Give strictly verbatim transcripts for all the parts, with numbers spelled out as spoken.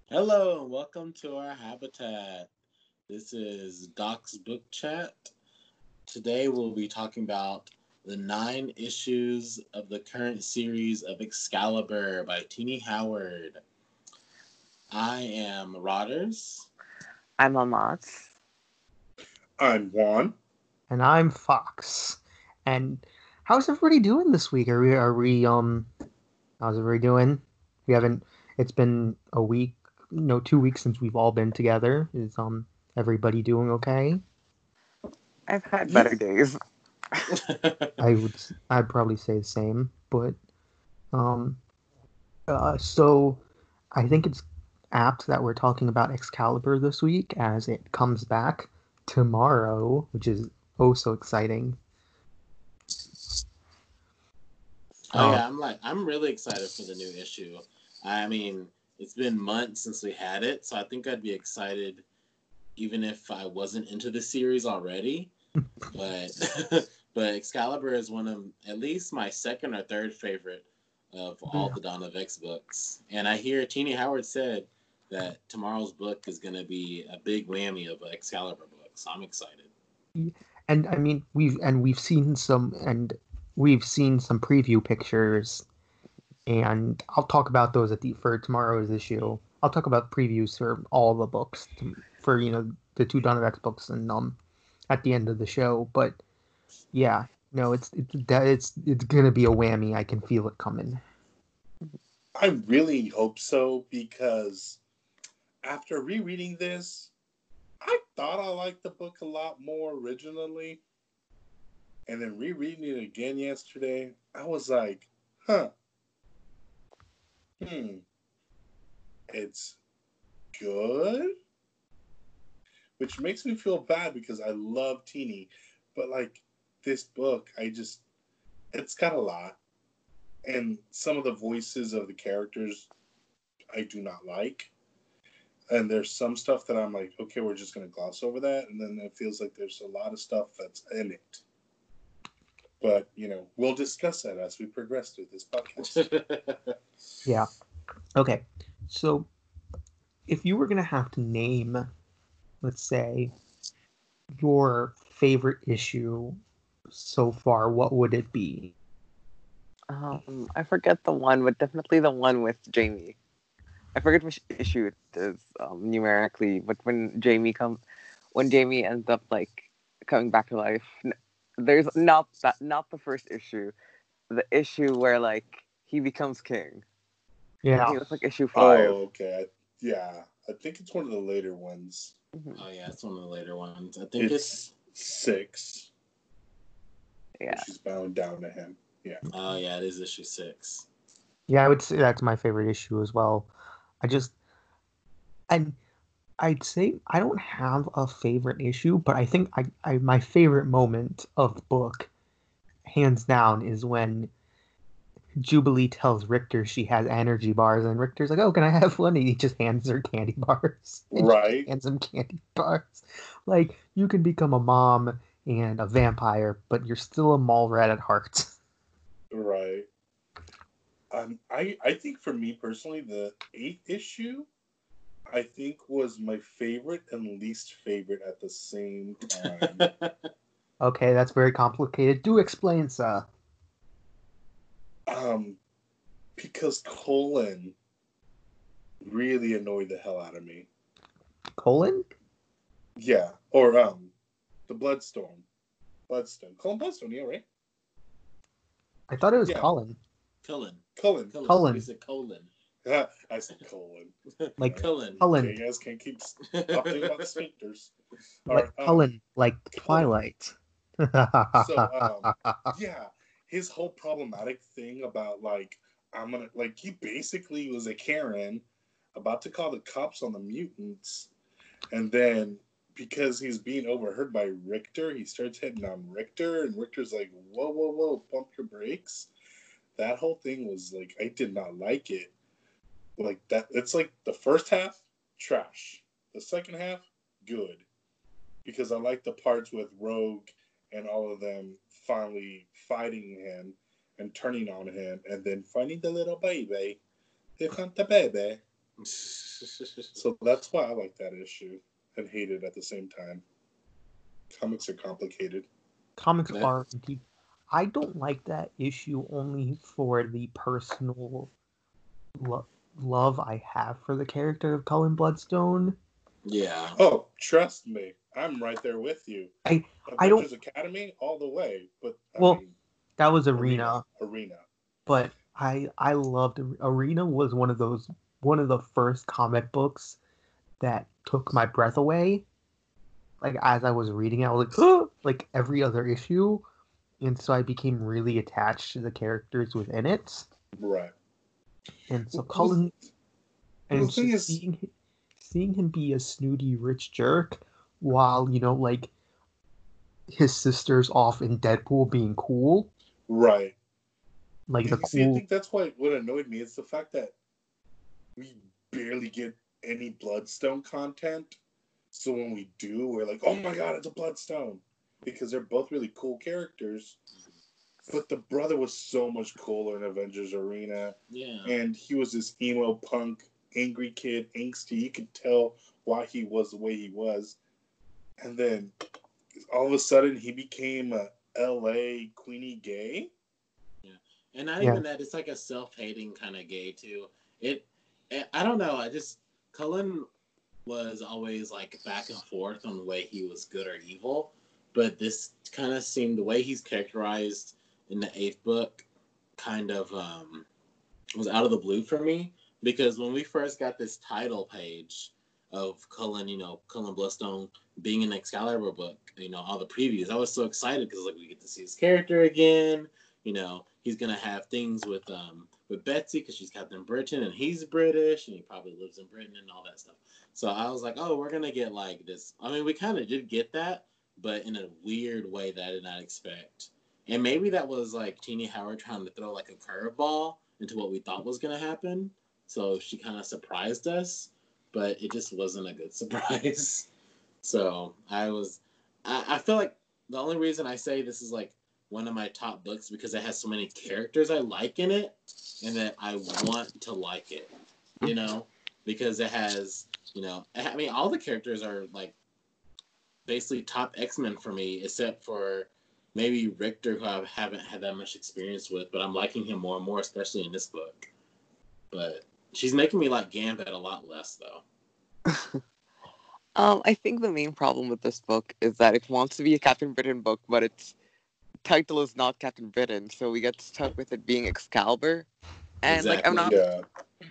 Hello and welcome to our habitat. This is Doc's Book Chat. Today we'll be talking about the nine issues of the current series of Excalibur by Tini Howard. I am Rodders. I'm Amat. I'm Juan. And I'm Fox. And how's everybody doing this week? Are we, are we, um, how's everybody doing? We haven't, it's been a week, no, two weeks since we've all been together. Is, um, everybody doing okay? I've had better days. I would, I'd probably say the same, but, um, uh, so I think it's apt that we're talking about Excalibur this week as it comes back tomorrow, which is oh so exciting. Oh yeah, I'm like I'm really excited for the new issue. I mean, it's been months since we had it, so I think I'd be excited even if I wasn't into the series already. But but Excalibur is one of at least my second or third favorite of all Yeah. the Dawn of X books. And I hear Tini Howard said that tomorrow's book is going to be a big whammy of an Excalibur book, so I'm excited. And I mean, we've and we've seen some and we've seen some preview pictures, and I'll talk about those at the for tomorrow's issue. I'll talk about previews for all the books to, for you know the two Dawn of X books and um at the end of the show. But yeah, no, it's it's it's it's gonna be a whammy. I can feel it coming. I really hope so because after rereading this, I thought I liked the book a lot more originally. And then rereading it again yesterday, I was like, huh. Hmm. It's good? Which makes me feel bad because I love Tini. But like this book, I just, it's got a lot. And some of the voices of the characters I do not like. And there's some stuff that I'm like, okay, we're just going to gloss over that. And then it feels like there's a lot of stuff that's in it. But, you know, we'll discuss that as we progress through this podcast. Yeah. Okay. So if you were going to have to name, let's say, your favorite issue so far, what would it be? Um, I forget the one, but definitely the one with Jamie. I forget which issue it is um, numerically, but when Jamie comes, when Jamie ends up like coming back to life, there's not that not the first issue, the issue where like he becomes king. Yeah. I think it's like issue five. Oh, okay. Yeah. I think it's one of the later ones. Mm-hmm. Oh yeah, it's one of the later ones. I think it's, it's six. Yeah. She's bound down to him. Yeah. Oh yeah, it is issue six. Yeah, I would say that's my favorite issue as well. I just, and I'd say I don't have a favorite issue, but I think I, I my favorite moment of the book, hands down, is when Jubilee tells Richter she has energy bars, and Richter's like, "Oh, can I have one?" And he just hands her candy bars. And Right. Hands him candy bars. Like, you can become a mom and a vampire, but you're still a mall rat at heart. Right. Um, I, I think for me personally, the eighth issue, I think was my favorite and least favorite at the same time. Okay, that's very complicated. Do explain, sir. um, because Colin really annoyed the hell out of me. Colon? Yeah, or um, the Bloodstorm, Bloodstone, Colin Bloodstone, yeah, right? I thought it was Yeah. Colin. Cullen. Colin. Cullen. Cullen. We said Colon. I said Colin. Like Yeah. Cullen. Cullen. Yeah, you guys can't keep talking about sphincters. All Like right, um, Cullen, like Cullen. Twilight. So, um, yeah, his whole problematic thing about like I'm gonna like he basically was a Karen about to call the cops on the mutants, and then because he's being overheard by Richter, he starts hitting on Richter, and Richter's like, "Whoa, whoa, whoa, pump your brakes." That whole thing was like I did not like it. Like that, it's like the first half trash, the second half good, because I like the parts with Rogue and all of them finally fighting him and turning on him, and then finding the little baby. They found the baby. So that's why I like that issue and hate it at the same time. Comics are complicated. Comics yeah. are indeed. I don't like that issue only for the personal lo- love I have for the character of Cullen Bloodstone. Yeah. Oh, trust me, I'm right there with you. I Avengers I don't Academy all the way, but I well, mean, that was Arena. Arena. Arena. But I I loved Arena. Was one of those one of the first comic books that took my breath away. Like as I was reading it, I was like, oh! Like every other issue, and so I became really attached to the characters within it. Right. And so Cullen, well, and the thing so is, seeing seeing him be a snooty rich jerk, while you know, like his sister's off in Deadpool being cool. Right. Like and the you cool. See, I think that's why what annoyed me is the fact that we barely get any Bloodstone content. So when we do, we're like, oh my god, it's a Bloodstone. Because they're both really cool characters. But the brother was so much cooler in Avengers Arena. Yeah. And he was this emo punk, angry kid, angsty. You could tell why he was the way he was. And then all of a sudden he became a L A Queenie gay. Yeah. And not yeah. even that, it's like a self-hating kind of gay too. It, it I don't know, I just Cullen was always like back and forth on the way he was good or evil, but this kind of seemed the way he's characterized in the eighth book kind of um, was out of the blue for me, because when we first got this title page of Cullen, you know, Cullen Bloodstone being in the Excalibur book, you know, all the previews, I was so excited because like we get to see his character again. You know, he's gonna have things with um with Betsy because she's Captain Britain and he's British and he probably lives in Britain and all that stuff. So I was like, oh, we're gonna get like this. I mean, we kind of did get that, but in a weird way that I did not expect. And maybe that was like Tini Howard trying to throw like a curveball into what we thought was gonna happen. So she kind of surprised us, but it just wasn't a good surprise. So I was, I, I feel like the only reason I say this is like one of my top books because it has so many characters I like in it and that I want to like it, you know, because it has, you know, I mean, all the characters are like basically top X-Men for me, except for maybe Richter, who I haven't had that much experience with, but I'm liking him more and more, especially in this book. But she's making me like Gambit a lot less, though. um, I think the main problem with this book is that it wants to be a Captain Britain book, but its title is not Captain Britain, so we get stuck with it being Excalibur. And exactly. like, I'm not, yeah.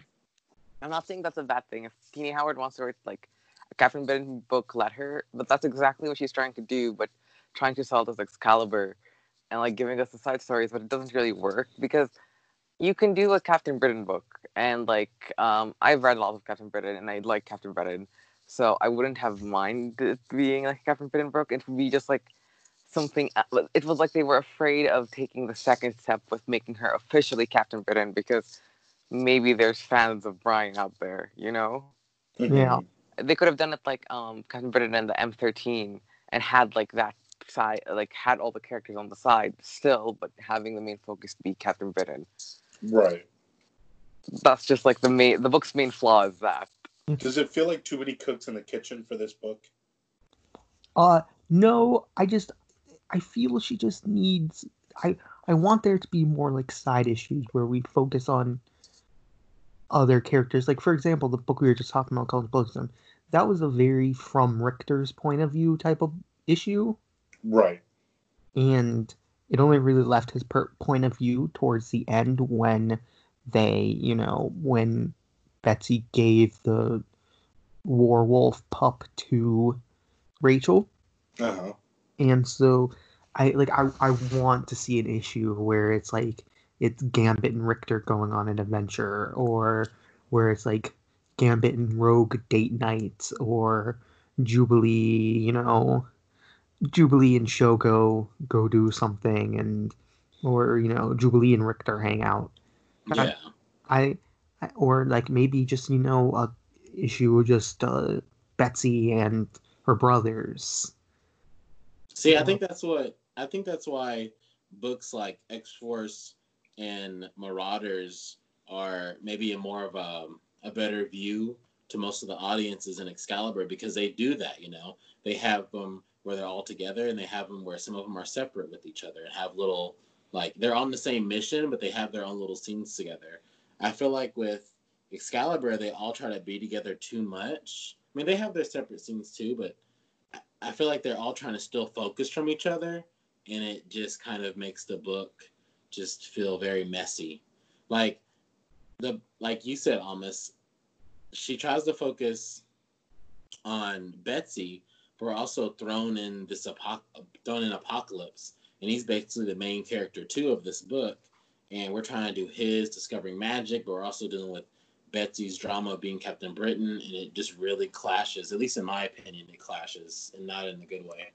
I'm not saying that's a bad thing. If Tini Howard wants to write like a Captain Britain book, let her. But that's exactly what she's trying to do. But trying to sell it as Excalibur and like giving us the side stories, but it doesn't really work because you can do a Captain Britain book, and like um, I've read a lot of Captain Britain, and I like Captain Britain, so I wouldn't have mind it being like a Captain Britain book. It would be just like something. It was like they were afraid of taking the second step with making her officially Captain Britain because maybe there's fans of Brian out there, you know. Yeah. They could have done it like um, Captain Britain and the M thirteen and had like that side, like had all the characters on the side still, but having the main focus be Captain Britain. Right. That's just like the main, the book's main flaw is that. Does it feel like too many cooks in the kitchen for this book? Uh, no, I just, I feel she just needs, I, I want there to be more like side issues where we focus on other characters. Like, for example, the book we were just talking about called Bloodstone, that was a very from Richter's point of view type of issue. Right. And it only really left his per- point of view towards the end when they, you know, when Betsy gave the werewolf pup to Rachel. Uh-huh. And so I like I, I want to see an issue where it's like it's Gambit and Richter going on an adventure, or where it's like Gambit and Rogue date nights, or Jubilee, you know, Jubilee and Shogo go do something, and or you know Jubilee and Richter hang out. Yeah. I, I or like maybe just you know a issue just uh, Betsy and her brothers. See, I think that's what I think that's why books like X-Force and Marauders are maybe a more of a a better view to most of the audiences in Excalibur because they do that. You know, they have them where they're all together, and they have them where some of them are separate with each other and have little, like, they're on the same mission, but they have their own little scenes together. I feel like with Excalibur, they all try to be together too much. I mean, they have their separate scenes too, but I feel like they're all trying to still focus from each other, and it just kind of makes the book just feel very messy. Like the like you said, Almas, she tries to focus on Betsy, but we're also thrown in this apoc- thrown in Apocalypse, and he's basically the main character too of this book. And we're trying to do his discovering magic, but we're also dealing with Betsy's drama of being Captain Britain, and it just really clashes. At least in my opinion, it clashes, and not in a good way.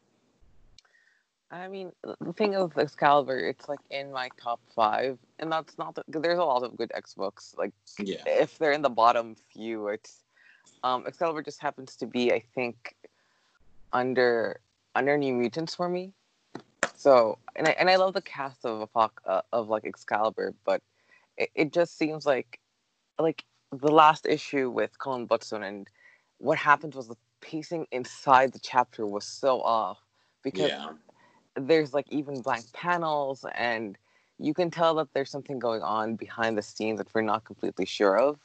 I mean, the thing of Excalibur, it's like in my top five, and that's not. The, there's a lot of good X books. Like, yeah. if they're in the bottom few, it's um, Excalibur just happens to be, I think, under under New Mutants for me. So, and I and I love the cast of Apoc- uh, of like Excalibur, but it, it just seems like like the last issue with Colin Buxton, and what happened was the pacing inside the chapter was so off because yeah. there's like even blank panels, and you can tell that there's something going on behind the scenes that we're not completely sure of.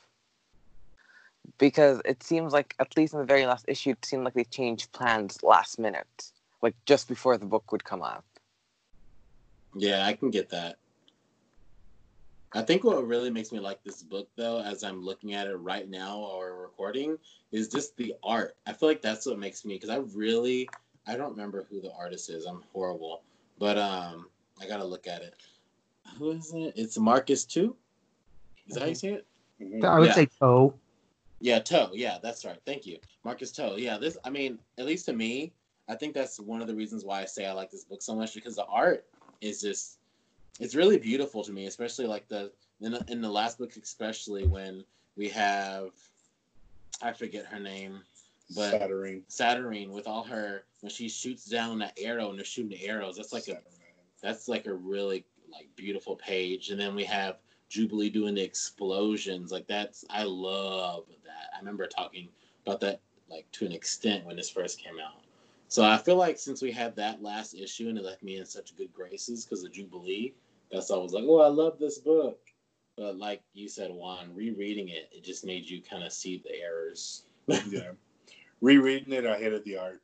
Because it seems like, at least in the very last issue, it seemed like they changed plans last minute, like just before the book would come out. Yeah, I can get that. I think what really makes me like this book, though, as I'm looking at it right now while we're recording, is just the art. I feel like that's what makes me, because I really, I don't remember who the artist is. I'm horrible. But um, I got to look at it. Who is it? It's Marcus Two? Is that how you say it? Mm-hmm. I would yeah. say Toe. Yeah, Toe. Yeah, that's right. Thank you. Marcus Toe. Yeah, this, I mean, at least to me, I think that's one of the reasons why I say I like this book so much, because the art is just, it's really beautiful to me, especially like the in, the in the last book, especially when we have, I forget her name, but Saturnine. Saturnine with all her, when she shoots down that arrow and they're shooting the arrows. That's like Saturnine. a that's like a really like beautiful page. And then we have Jubilee doing the explosions. Like that's I love that. I remember talking about that like to an extent when this first came out. So I feel like since we had that last issue and it left me in such good graces because of Jubilee, that's why I was like, oh, I love this book. But like you said, Juan, rereading it, it just made you kind of see the errors. Yeah. Rereading it, I hated the art.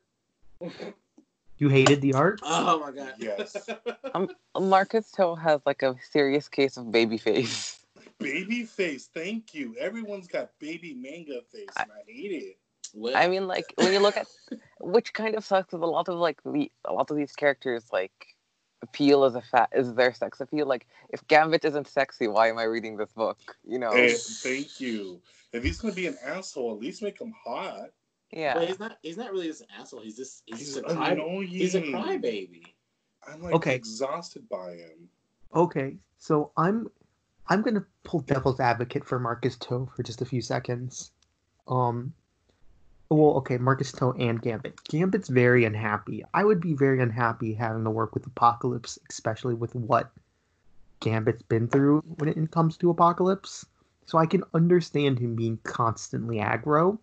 You hated the art? Oh, my God. Yes. um, Marcus Toe has like a serious case of baby face. Baby face, thank you. Everyone's got baby manga face, and I, I hate it. Well, I mean, like, when you look at, which kind of sucks with a lot of, like, the, a lot of these characters, like, appeal as a fat, is their sex appeal. Like, if Gambit isn't sexy, why am I reading this book? You know? Hey, thank you. If he's going to be an asshole, at least make him hot. Yeah. But he's not, he's not really just an asshole. He's just, he's, he's just a cry, annoying. He's a crybaby. I'm, like, okay. exhausted by him. Okay, so I'm, I'm going to pull devil's advocate for Marcus Toe for just a few seconds. Um... Well, okay, Marcus Toe and Gambit. Gambit's very unhappy. I would be very unhappy having to work with Apocalypse, especially with what Gambit's been through when it comes to Apocalypse. So I can understand him being constantly aggro.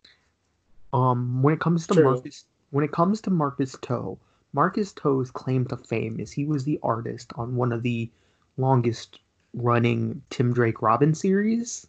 Um, when it comes to True. Marcus, when it comes to Marcus Toe, Marcus Toe's claim to fame is he was the artist on one of the longest running Tim Drake Robin series.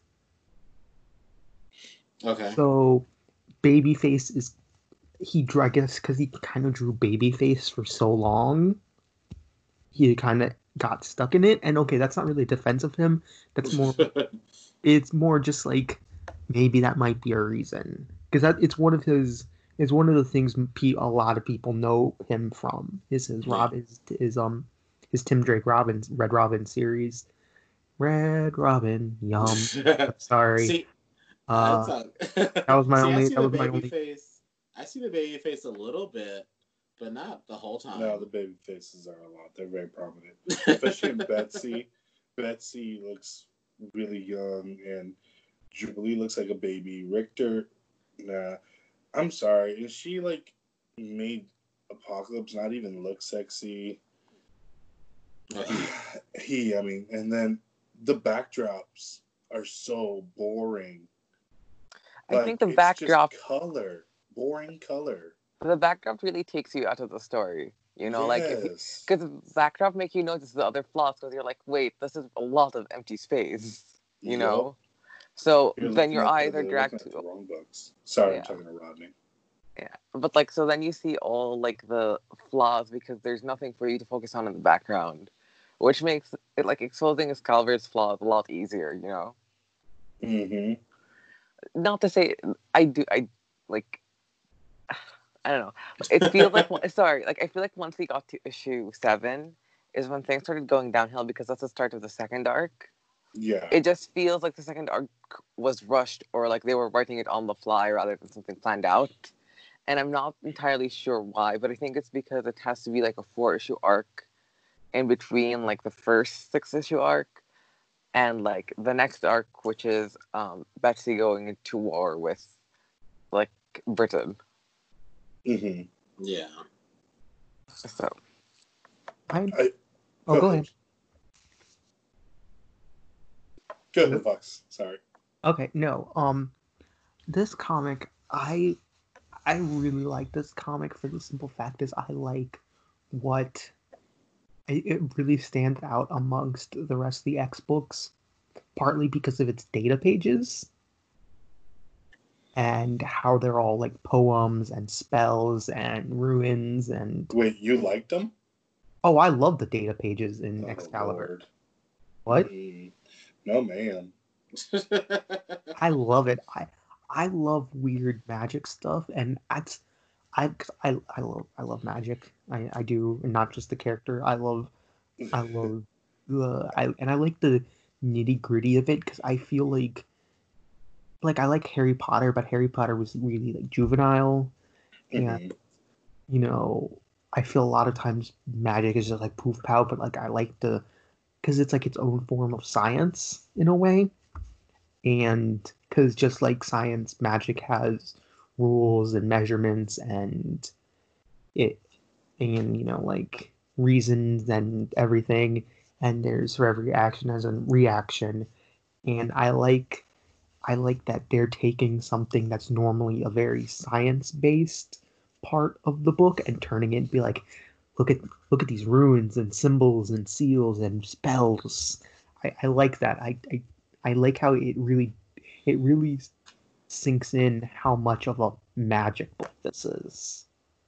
Okay. So Babyface is he drew, I guess because he kind of drew Babyface for so long, he kind of got stuck in it. And okay, that's not really a defense of him. That's more, it's more just like maybe that might be a reason because that it's one of his. It's one of the things a lot of people know him from. Is his yeah. Rob is is um his Tim Drake Robin Red Robin series. Red Robin, yum. Sorry. See, uh, that was my See, only. I see that the was my baby only. face. I see the baby face a little bit, but not the whole time. No, the baby faces are a lot. They're very prominent, especially in Betsy. Betsy looks really young, and Jubilee looks like a baby. Richter, nah. I'm sorry. Is she like made Apocalypse not even look sexy? Oh, he, he, I mean, and then the backdrops are so boring. I like, think the it's backdrop, just color, boring color. the backdrop really takes you out of the story. You know, like, Yes. because backdrop make you notice the other flaws because you're like, wait, this is a lot of empty space. You Yup. know, so You're then your looking at eyes the- are they're dragged looking at to. the wrong books. Sorry, Yeah. I'm talking to Rodney. Yeah, but like, so then you see all like the flaws because there's nothing for you to focus on in the background, which makes it like exposing Excalibur's flaws a lot easier. You know, Mm-hmm. not to say I do, I like. I don't know. It feels like sorry, like I feel like once we got to issue seven is when things started going downhill because that's the start of the second arc. Yeah. It just feels like the second arc was rushed or like they were writing it on the fly rather than something planned out. And I'm not entirely sure why, but I think it's because it has to be like a four issue arc in between like the first six issue arc and like the next arc, which is um, Betsy going into war with like Britain. Mm-hmm. Yeah. So I, I, oh, go ahead. Go ahead, Fox. Sorry. Okay, no. Um, this comic, I, I really like this comic for the simple fact is I like what it, it really stands out amongst the rest of the X books, partly because of its data pages and how they're all like poems and spells and ruins and. Wait, you liked them? Oh, I love the data pages in Oh, Excalibur. Lord. What? Mm, no, man. I love it. I I love weird magic stuff, and that's I I I love I love magic. I I do, and not just the character. I love I love the I and I like the nitty gritty of it because I feel like like I like Harry Potter, but Harry Potter was really like juvenile, and Mhm. you know I feel a lot of times magic is just like poof pow, but like I like the because it's like its own form of science in a way. And because just like science, magic has rules and measurements and it and you know like reasons and everything, and there's for every action has a reaction. And I like I like that they're taking something that's normally a very science-based part of the book and turning it and be like, look at look at these runes and symbols and seals and spells. I, I like that. I, I I like how it really it really sinks in how much of a magic book this is.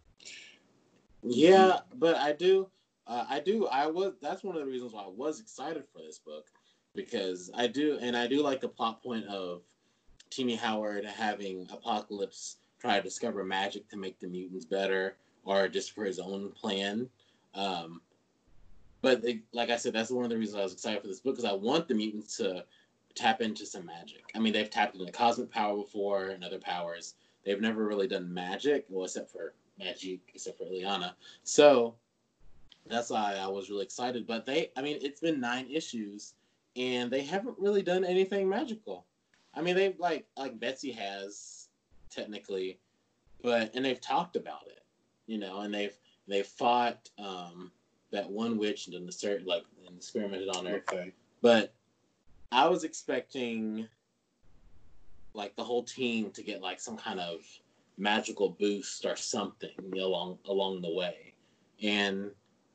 Yeah, but I do, uh, I do, I was. That's one of the reasons why I was excited for this book, because I do, and I do like the plot point of Tini Howard having Apocalypse try to discover magic to make the mutants better, or just for his own plan. Um, but it, like I said, that's one of the reasons I was excited for this book, because I want the mutants to tap into some magic. I mean, they've tapped into cosmic power before and other powers. They've never really done magic, well, except for magic, except for Ileana. So that's why I was really excited. But they, I mean, it's been nine issues, and they haven't really done anything magical. I mean, they've like like Betsy has technically, but and they've talked about it, you know, and they've they've fought um, that one witch and the certain like and experimented on her. Okay. But I was expecting like the whole team to get like some kind of magical boost or something, you know, along along the way. And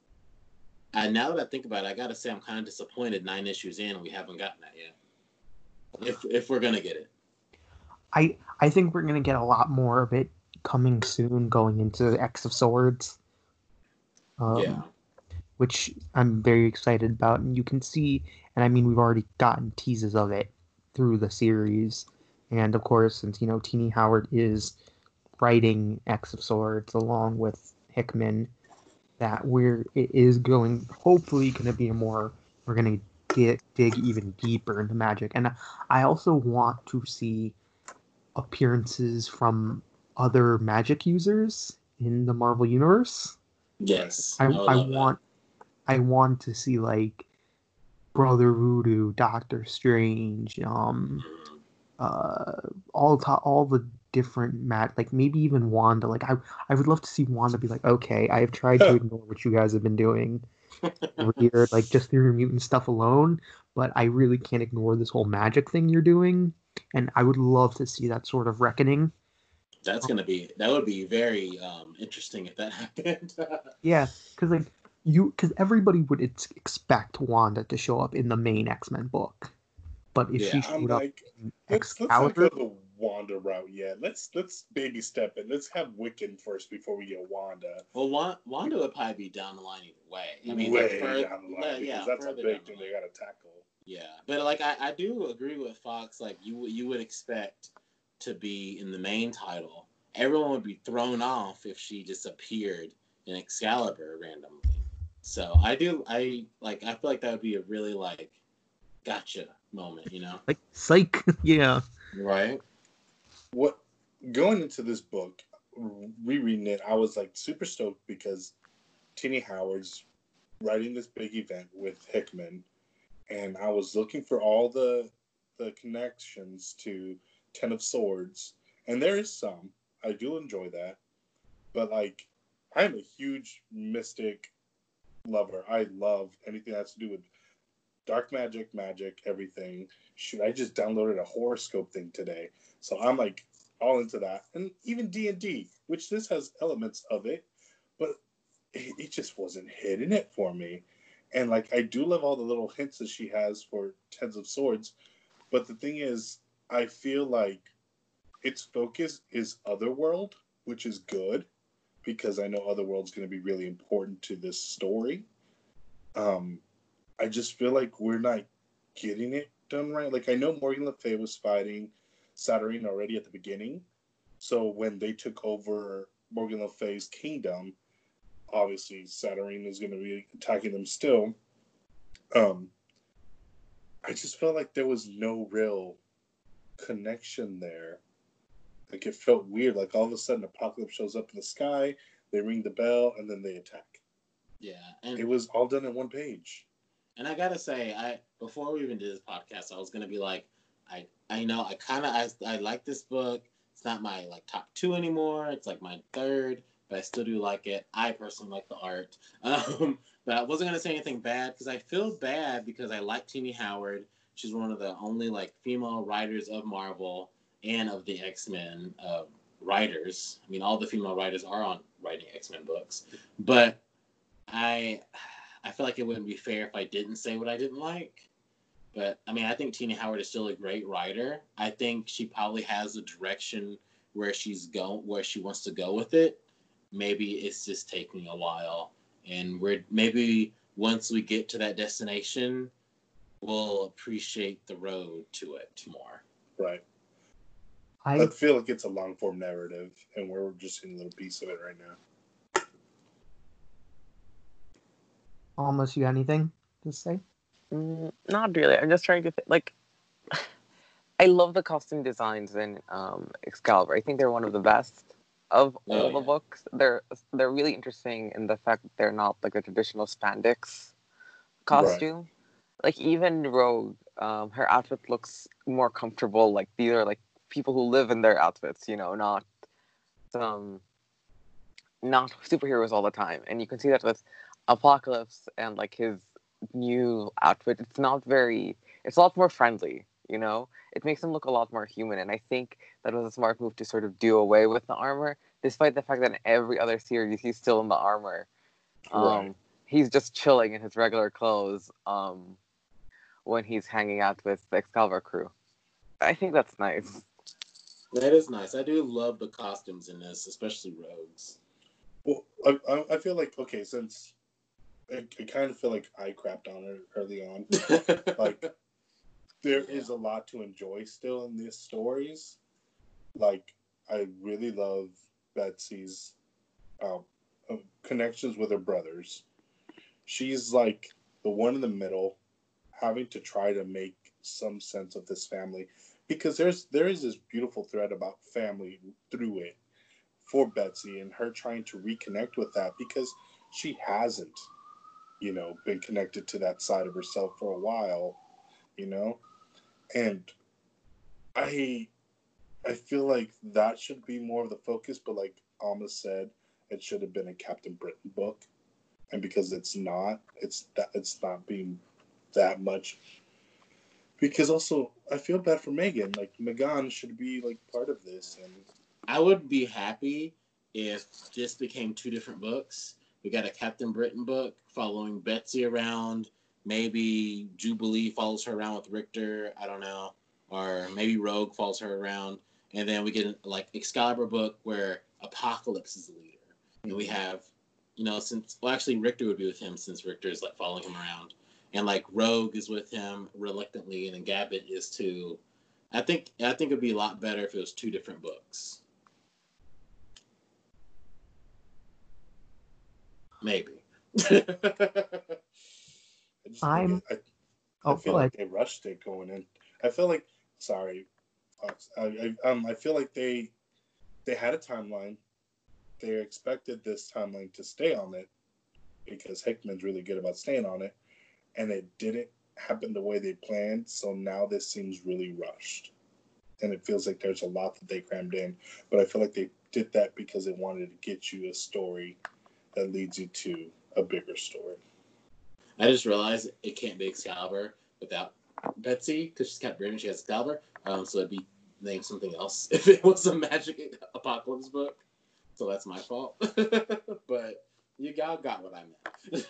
I, now that I think about it, I gotta say I'm kind of disappointed. Nine issues in, we haven't gotten that yet. If if we're gonna get it, I I think we're gonna get a lot more of it coming soon, going into X of Swords. Um, yeah. Which I'm very excited about, and you can see, and I mean, we've already gotten teases of it through the series, and of course, since you know Tini Howard is writing X of Swords along with Hickman, that we're it is going hopefully going to be a more we're going to get dig even deeper into magic, and I also want to see appearances from other magic users in the Marvel universe. Yes. I I, would I love want I want to see like Brother Voodoo, Doctor Strange, um, uh, all to, all the different mat like maybe even Wanda. Like I I would love to see Wanda be like, okay, I have tried to ignore what you guys have been doing over here, like just through your mutant stuff alone, but I really can't ignore this whole magic thing you're doing. and I would love to see that sort of reckoning. That's gonna be that would be very um, interesting if that happened. Yeah, because like you, because everybody would ex- expect Wanda to show up in the main X-Men book, but if she Yeah. I'm showed up like, in let's let's not go Excalibur, the Wanda route yet. Let's let's baby step it. Let's have Wiccan first before we get Wanda. Well, Wa- Wanda would probably be down the line either way. I mean, Way like, fur- down the line le- because yeah, that's a further big down the thing line. they gotta tackle. Yeah, but like I, I do agree with Fox. Like you, you would expect to be in the main title. Everyone would be thrown off if she just appeared in Excalibur randomly. So I do, I like, I feel like that would be a really like, gotcha moment, you know? like psych, yeah. Right. What going into this book, rereading it, I was like super stoked because Tini Howard's writing this big event with Hickman. And I was looking for all the the connections to Ten of Swords, and there is some. I do enjoy that, but like, I'm a huge mystic lover. I love anything that has to do with dark magic, magic, everything. Shoot, I just downloaded a horoscope thing today, so I'm like all into that, and even D and D, which this has elements of it, but it, it just wasn't hitting it for me. And like I do love all the little hints that she has for Tens of Swords, but the thing is, I feel like its focus is Otherworld, which is good because I know Otherworld's going to be really important to this story. Um, I just feel like we're not getting it done right. Like I know Morgan Le Fay was fighting Saturnyne already at the beginning, so when they took over Morgan Le Fay's kingdom, obviously Saturnyne is going to be attacking them still. Um, I just felt like there was no real connection there. Like it felt weird. Like all of a sudden, Apocalypse shows up in the sky, they ring the bell, and then they attack. Yeah, and it was all done in one page. And I gotta say, I before we even did this podcast, I was gonna be like, I I know I kind of I, I like this book. It's not my like top two anymore. It's like my third, but I still do like it. I personally like the art. Um, but I wasn't gonna say anything bad because I feel bad because I like Tini Howard. She's one of the only like female writers of Marvel and of the X-Men uh, writers. I mean, all the female writers are on writing X-Men books, but I I feel like it wouldn't be fair if I didn't say what I didn't like. But I mean, I think Tini Howard is still a great writer. I think she probably has a direction where she's go where she wants to go with it. Maybe it's just taking a while, and we're maybe once we get to that destination, we'll appreciate the road to it more. Right. I, I feel like it's a long form narrative, and we're just in a little piece of it right now. Almost, you got anything to say? Mm, not really. I'm just trying to think. Like, I love the costume designs in um, Excalibur. I think they're one of the best of all Oh, the yeah. books. They're they're really interesting in the fact that they're not like a traditional spandex costume. Right. Like even Rogue, um, her outfit looks more comfortable. Like these are like people who live in their outfits, you know, not some not superheroes all the time. And you can see that with Apocalypse and like his new outfit. It's not very. It's a lot more friendly. You know, it makes him look a lot more human. And I think that was a smart move to sort of do away with the armor, despite the fact that in every other series he's still in the armor. Um, right. He's just chilling in his regular clothes um, when he's hanging out with the Excalibur crew. I think that's nice. That is nice. I do love the costumes in this, especially Rogue's. Well, I, I feel like, okay, since I, I kind of feel like I crapped on her early on. Like, there yeah. is a lot to enjoy still in these stories. Like, I really love Betsy's uh, uh, connections with her brothers. She's like the one in the middle, having to try to make some sense of this family, because there's there is this beautiful thread about family through it for Betsy, and her trying to reconnect with that because she hasn't, you know, been connected to that side of herself for a while, you know, and I I feel like that should be more of the focus, but like Alma said, it should have been a Captain Britain book. And because it's not, it's that it's not being that much Because also, I feel bad for Megan. Like, Megan should be, like, part of this. And I would be happy if this became two different books. We got a Captain Britain book following Betsy around. Maybe Jubilee follows her around with Richter. I don't know. Or maybe Rogue follows her around. And then we get, like, Excalibur book where Apocalypse is the leader. And we have, you know, since... Well, actually, Richter would be with him since Richter is, like, following him around. And, like, Rogue is with him reluctantly, and then Gambit is too. I think I think it'd be a lot better if it was two different books. Maybe. I just I'm. I, I Oh, feel go like ahead. they rushed it going in. I feel like, sorry, Fox, I, I, um, I feel like they they had a timeline. They expected this timeline to stay on it because Hickman's really good about staying on it, and it didn't happen the way they planned. So now this seems really rushed, and it feels like there's a lot that they crammed in. But I feel like they did that because they wanted to get you a story that leads you to a bigger story. I just realized it can't be Excalibur without Betsy because she's Captain Britain. She has Excalibur, um, so it'd be named something else if it was a Magic Apocalypse book. So that's my fault. But you got got what I meant.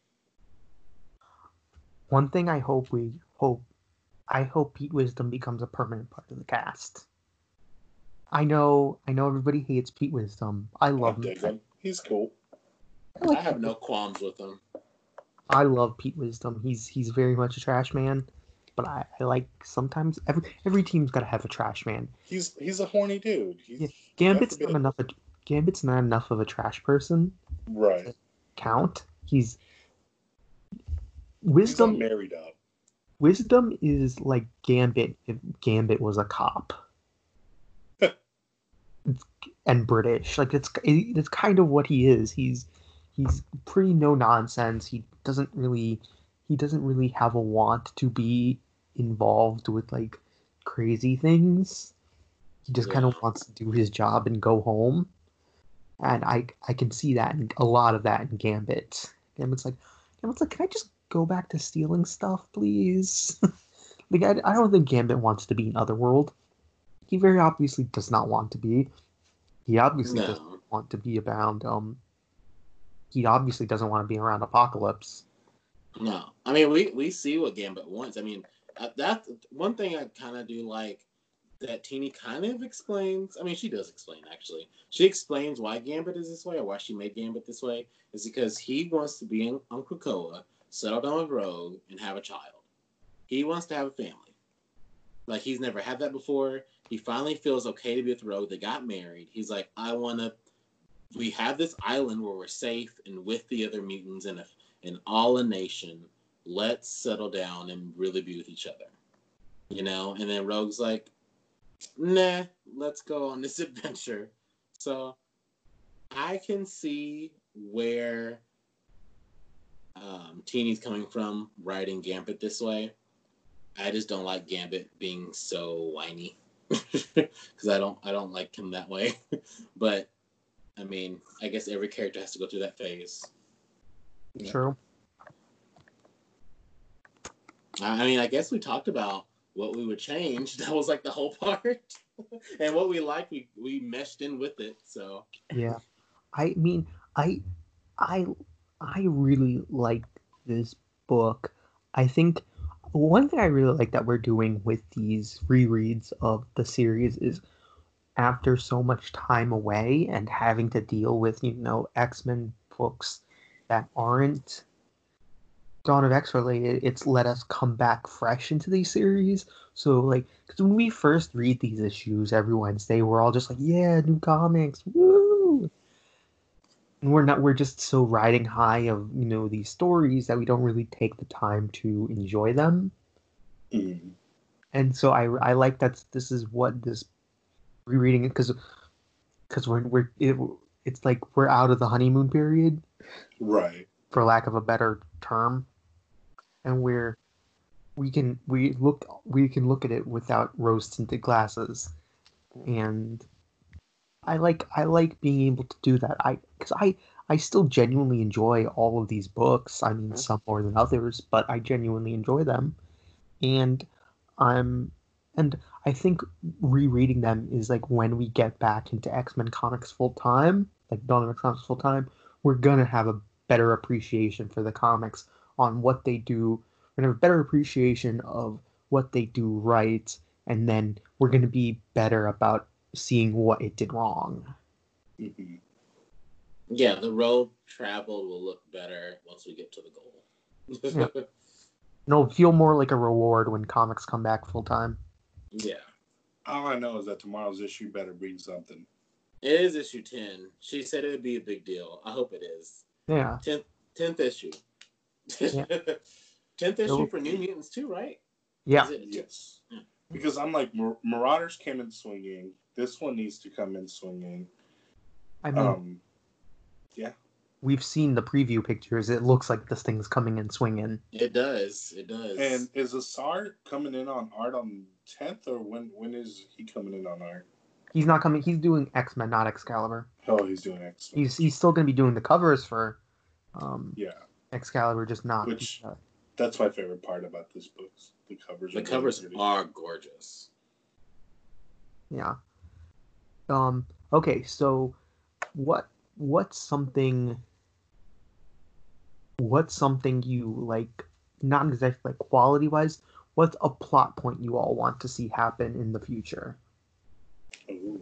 One thing I hope we hope, I hope Pete Wisdom becomes a permanent part of the cast. I know, I know everybody hates Pete Wisdom. I love I dig him. him. He's cool. I, like I have no qualms with him. I love Pete Wisdom. He's he's very much a trash man, but I, I like sometimes every every team's got to have a trash man. He's he's a horny dude. He's, Yeah, Gambit's God forbid. not enough. Of, Gambit's not enough of a trash person Right. to count. He's He's Wisdom. not married up. Wisdom is like Gambit if Gambit was a cop. It's, and British. Like it's it's kind of what he is. He's he's pretty no nonsense. He doesn't really he doesn't really have a want to be involved with like crazy things. He just kind of Yeah. wants to do his job and go home. And I I can see that in a lot of that in Gambit. Gambit's like Gambit's like, can I just go back to stealing stuff, please? Like I, I don't think Gambit wants to be in Otherworld. He very obviously does not want to be. He obviously No. doesn't want to be around. Um, he obviously doesn't want to be around Apocalypse. No, I mean we, we see what Gambit wants. I mean uh, that one thing I kind of do like that Teeny kind of explains. I mean she does explain actually. She explains why Gambit is this way or why she made Gambit this way is because he wants to be in on Krakoa, settle down with Rogue, and have a child. He wants to have a family. Like he's never had that before. He finally feels okay to be with Rogue. They got married. He's like, I want to. We have this island where we're safe and with the other mutants and and all a nation. Let's settle down and really be with each other, you know. And then Rogue's like, nah, let's go on this adventure. So I can see where um, Teeny's coming from writing Gambit this way. I just don't like Gambit being so whiny because I don't I don't like him that way. But I mean, I guess every character has to go through that phase. Yeah. True. I mean, I guess we talked about what we would change. That was like the whole part, and what we liked, we we meshed in with it. So Yeah. I mean, I, I, I really like this book. I think one thing I really like that we're doing with these rereads of the series is after so much time away and having to deal with, you know, X-Men books that aren't Dawn of X related, it's let us come back fresh into these series. So, like, because when we first read these issues every Wednesday, we're all just like, yeah, new comics, woo! And we're not, we're just so riding high of, you know, these stories that we don't really take the time to enjoy them. Mm. And so I, I like that this is what this rereading it because because we're we're it, it's like we're out of the honeymoon period, Right. for lack of a better term, and we're we can we look we can look at it without rose tinted glasses, and I like I like being able to do that. I because I I still genuinely enjoy all of these books. I mean, some more than others, but I genuinely enjoy them, and I'm, and I think rereading them is like when we get back into X-Men comics full time, like Dawn of X Comics full time, we're gonna have a better appreciation for the comics on what they do. We're gonna have a better appreciation of what they do right, and then we're gonna be better about seeing what it did wrong. Mm-hmm. Yeah, the road traveled will look better once we get to the goal. Yeah. It'll feel more like a reward when comics come back full time. Yeah. All I know is that tomorrow's issue better bring something. It is issue ten. She said it would be a big deal. I hope it is. Yeah. Tenth, tenth issue. Yeah. Tenth issue It'll... for New Mutants too, right? Yeah. Yes. Yeah. Because I'm like, Mar- Marauders came in swinging. This one needs to come in swinging. I mean, um, yeah. We've seen the preview pictures. It looks like this thing's coming in swinging. It does. It does. And is Assar coming in on art on tenth, or when when is he coming in on art? He's not coming. He's doing X-Men, not Excalibur. Oh, he's doing X-Men. He's he's still going to be doing the covers for, um, yeah, Excalibur, just not. Which uh, that's my favorite part about this book. The covers. The are covers really are gorgeous. Yeah. Um. Okay. So, what what's something? What's something you like? Not exactly like quality wise. What's a plot point you all want to see happen in the future? Ooh.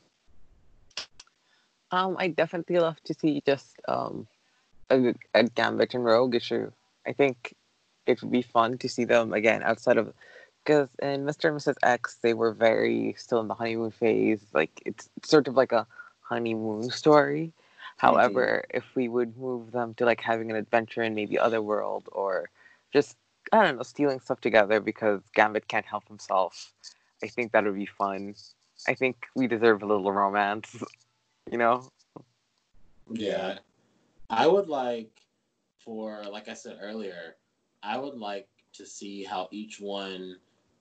Um, I definitely love to see just um a, a Gambit and Rogue issue. I think it would be fun to see them again outside of, because in Mister and Missus X they were very still in the honeymoon phase. Like it's sort of like a honeymoon story. However, mm-hmm. if we would move them to like having an adventure in maybe Otherworld, or just, I don't know, stealing stuff together because Gambit can't help himself, I think that would be fun. I think we deserve a little romance, you know? Yeah. I would like for, like I said earlier, I would like to see how each one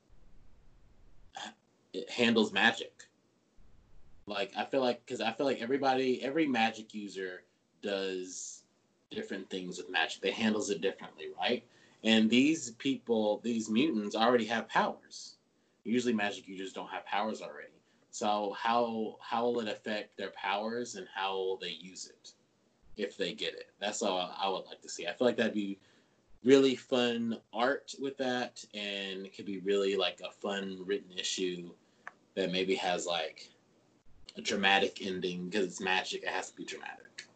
it handles magic. Like, I feel like, because I feel like everybody, every magic user does different things with magic. They handles it differently, right? And these people, these mutants already have powers. Usually magic users don't have powers already. So how how will it affect their powers, and how will they use it if they get it? That's all I would like to see. I feel like that'd be really fun art with that, and it could be really like a fun written issue that maybe has like a dramatic ending, because it's magic. It has to be dramatic.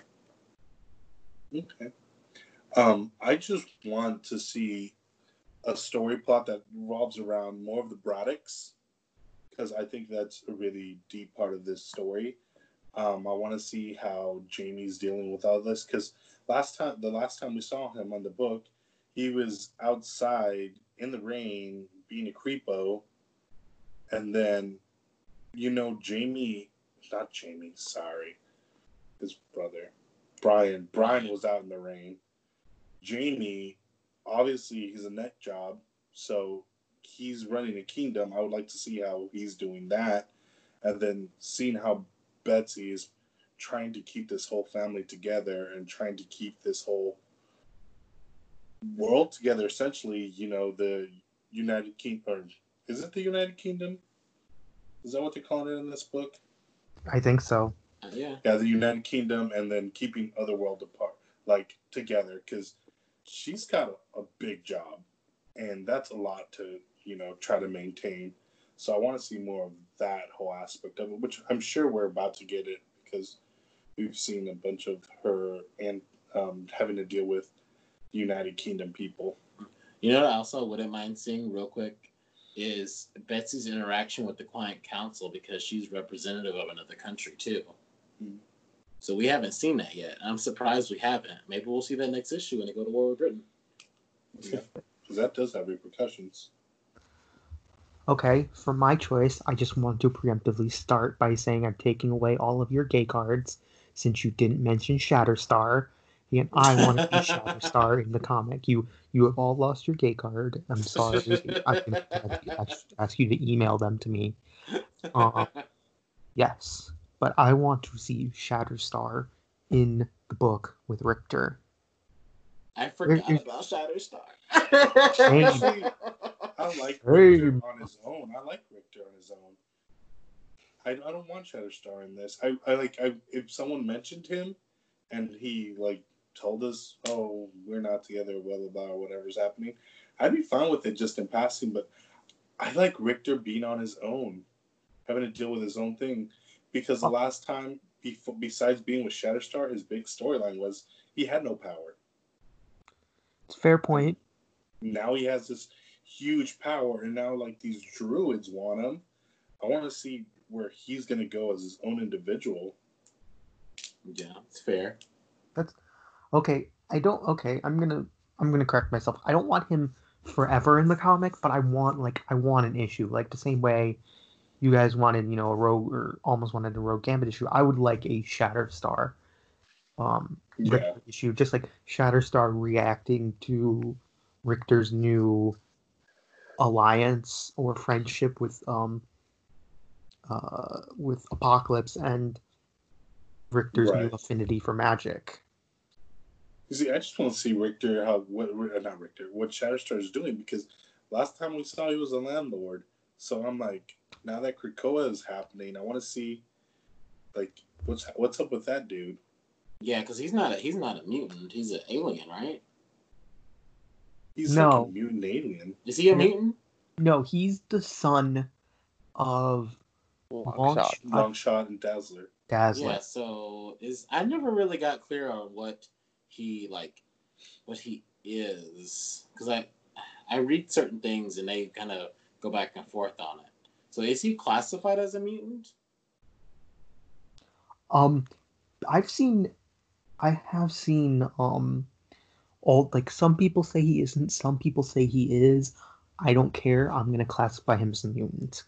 Okay. Um, I just want to see a story plot that revolves around more of the Braddocks, because I think that's a really deep part of this story. Um, I want to see how Jamie's dealing with all this, because last time, the last time we saw him on the book, he was outside in the rain being a creepo, and then, you know, Jamie, not Jamie, sorry, his brother, Brian. Brian was out in the rain. Jamie, obviously, he's a net job, so he's running a kingdom. I would like to see how he's doing that, and then seeing how Betsy is trying to keep this whole family together and trying to keep this whole world together. Essentially, you know, the United Kingdom, or is it the United Kingdom? Is that what they're calling it in this book? I think so. Uh, yeah. Yeah, the United Kingdom, and then keeping Otherworld apart, like together, because she's got a, a big job, and that's a lot to, you know, try to maintain. So I want to see more of that whole aspect of it, which I'm sure we're about to get it, because we've seen a bunch of her and um, having to deal with United Kingdom people. You know what I also wouldn't mind seeing real quick is Betsy's interaction with the client council, because she's representative of another country too. Mm-hmm. So we haven't seen that yet. I'm surprised we haven't. Maybe we'll see that next issue when they go to war with Britain. Yeah, because that does have repercussions. Okay, for my choice, I just want to preemptively start by saying I'm taking away all of your gay cards, since you didn't mention Shatterstar, and I want to see Shatterstar in the comic. You you have all lost your gay card. I'm sorry. I'm going to ask you to email them to me. Uh, yes, but I want to see Shatterstar in the book with Richter. I forgot Where, about Shatterstar. Shame. I like Richter on his own. I like Richter on his own. I, I don't want Shatterstar in this. I, I like I if someone mentioned him and he like told us, oh, we're not together, blah blah blah, or whatever's happening, I'd be fine with it just in passing. But I like Richter being on his own, having to deal with his own thing, because the last time, before, besides being with Shatterstar, his big storyline was he had no power. It's a fair point. And now he has this huge power, and now like these druids want him. I want to see where he's going to go as his own individual. Yeah, it's fair. That's okay. I don't. Okay, I'm gonna. I'm gonna correct myself. I don't want him forever in the comic, but I want like I want an issue, like the same way you guys wanted, you know, a Rogue or almost wanted a Rogue Gambit issue. I would like a Shatterstar um Yeah. Richter issue, just like Shatterstar reacting to Richter's new alliance or friendship with um uh with Apocalypse and Richter's Right. new affinity for magic. You see, I just want to see Richter, how what not Richter, what Shatterstar is doing, because last time we saw he was a landlord. So I'm like, now that Krakoa is happening, I want to see like what's what's up with that dude. Yeah, because he's not a, he's not a mutant. He's an alien, right? He's No. like a mutant alien. Is he a No. mutant? No, he's the son of Long shot. Longshot and Dazzler. Dazzler. Yeah. So is I never really got clear on what he like, what he is, because I I read certain things and they kind of go back and forth on it. So is he classified as a mutant? Um, I've seen, I have seen, um, all like some people say he isn't, some people say he is. I don't care. I'm gonna classify him as a mutant.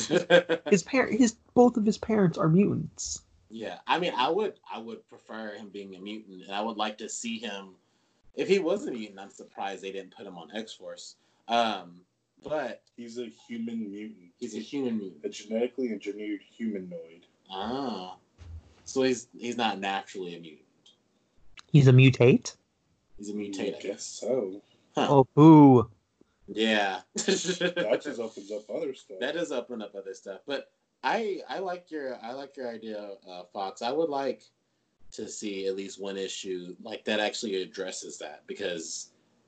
His parent, his both of his parents are mutants. Yeah, I mean, I would I would prefer him being a mutant, and I would like to see him. If he was a mutant, I'm surprised they didn't put him on X-Force. Um, but He's a human mutant. he's a human mutant. A genetically engineered humanoid. Ah, so he's he's not naturally a mutant. He's a mutate. He's a I mutate. I guess guess. so. Huh. Oh, boo! Yeah. That just opens up other stuff. That does open up other stuff, but I I like your I like your idea, uh, Fox. I would like to see at least one issue like that actually addresses that, because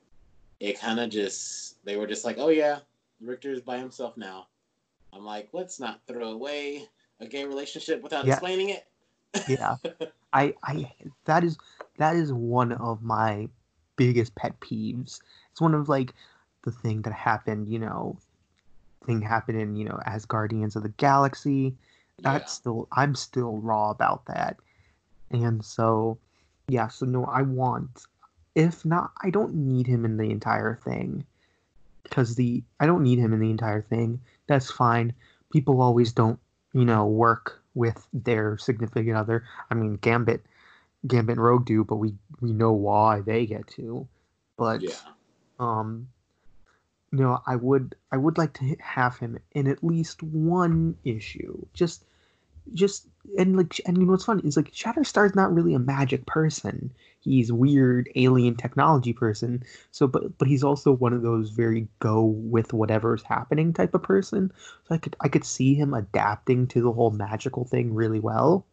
it kind of just they were just like, oh yeah, Richter's by himself now. I'm like, let's not throw away a gay relationship without Yeah. explaining it. Yeah, I, I, that is, that is one of my biggest pet peeves. It's one of like the thing that happened, you know, thing happened in, you know, as Guardians of the Galaxy. That's Yeah. still, I'm still raw about that. And so, yeah, so no, I want, if not, I don't need him in the entire thing. Because the, I don't need him in the entire thing. That's fine. People always don't, you know, work with their significant other. I mean, Gambit, Gambit and Rogue do, but we, we know why they get to. But, Yeah. um, you know, I would, I would like to have him in at least one issue. Just, just, and like, and you know what's funny is like Shatterstar's not really a magic person. He's weird alien technology person. So, but but he's also one of those very go with whatever's happening type of person. So I could I could see him adapting to the whole magical thing really well.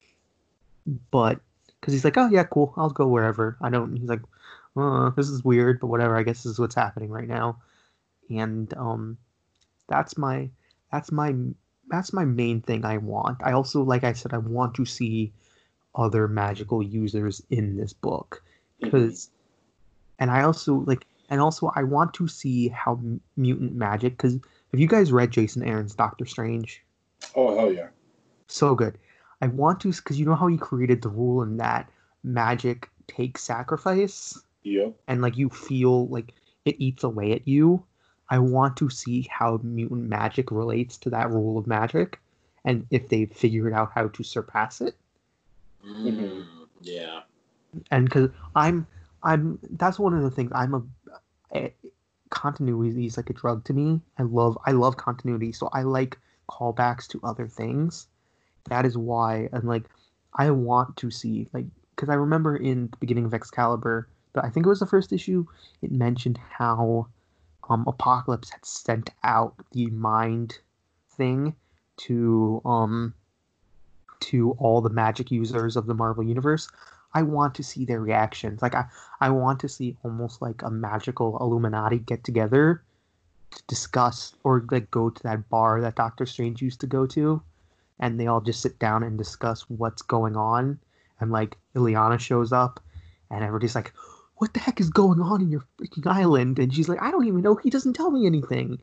But because he's like, oh yeah, cool, I'll go wherever. I don't. He's like, uh, this is weird, but whatever. I guess this is what's happening right now. And um, that's my that's my that's my main thing I want. I also, like I said, I want to see other magical users in this book, because, and I also like, and also I want to see how m- mutant magic. Because have you guys read Jason Aaron's Doctor Strange? Oh hell yeah! So good. I want to, because you know how he created the rule in that magic takes sacrifice, Yep. and like you feel like it eats away at you. I want to see how mutant magic relates to that rule of magic, and if they figured out how to surpass it. Mm, yeah. And because I'm, I'm, that's one of the things. I'm a, a continuity is like a drug to me. I love, I love continuity, so I like callbacks to other things. That is why, and like, I want to see like, because I remember in the beginning of Excalibur, but I think it was the first issue, it mentioned how um, Apocalypse had sent out the mind thing to um to all the magic users of the Marvel Universe, I want to see their reactions. Like I, I want to see almost like a magical Illuminati get together to discuss or like go to that bar that Doctor Strange used to go to, and they all just sit down and discuss what's going on. And like Ileana shows up, and everybody's like, "What the heck is going on in your freaking island?" And she's like, "I don't even know. He doesn't tell me anything."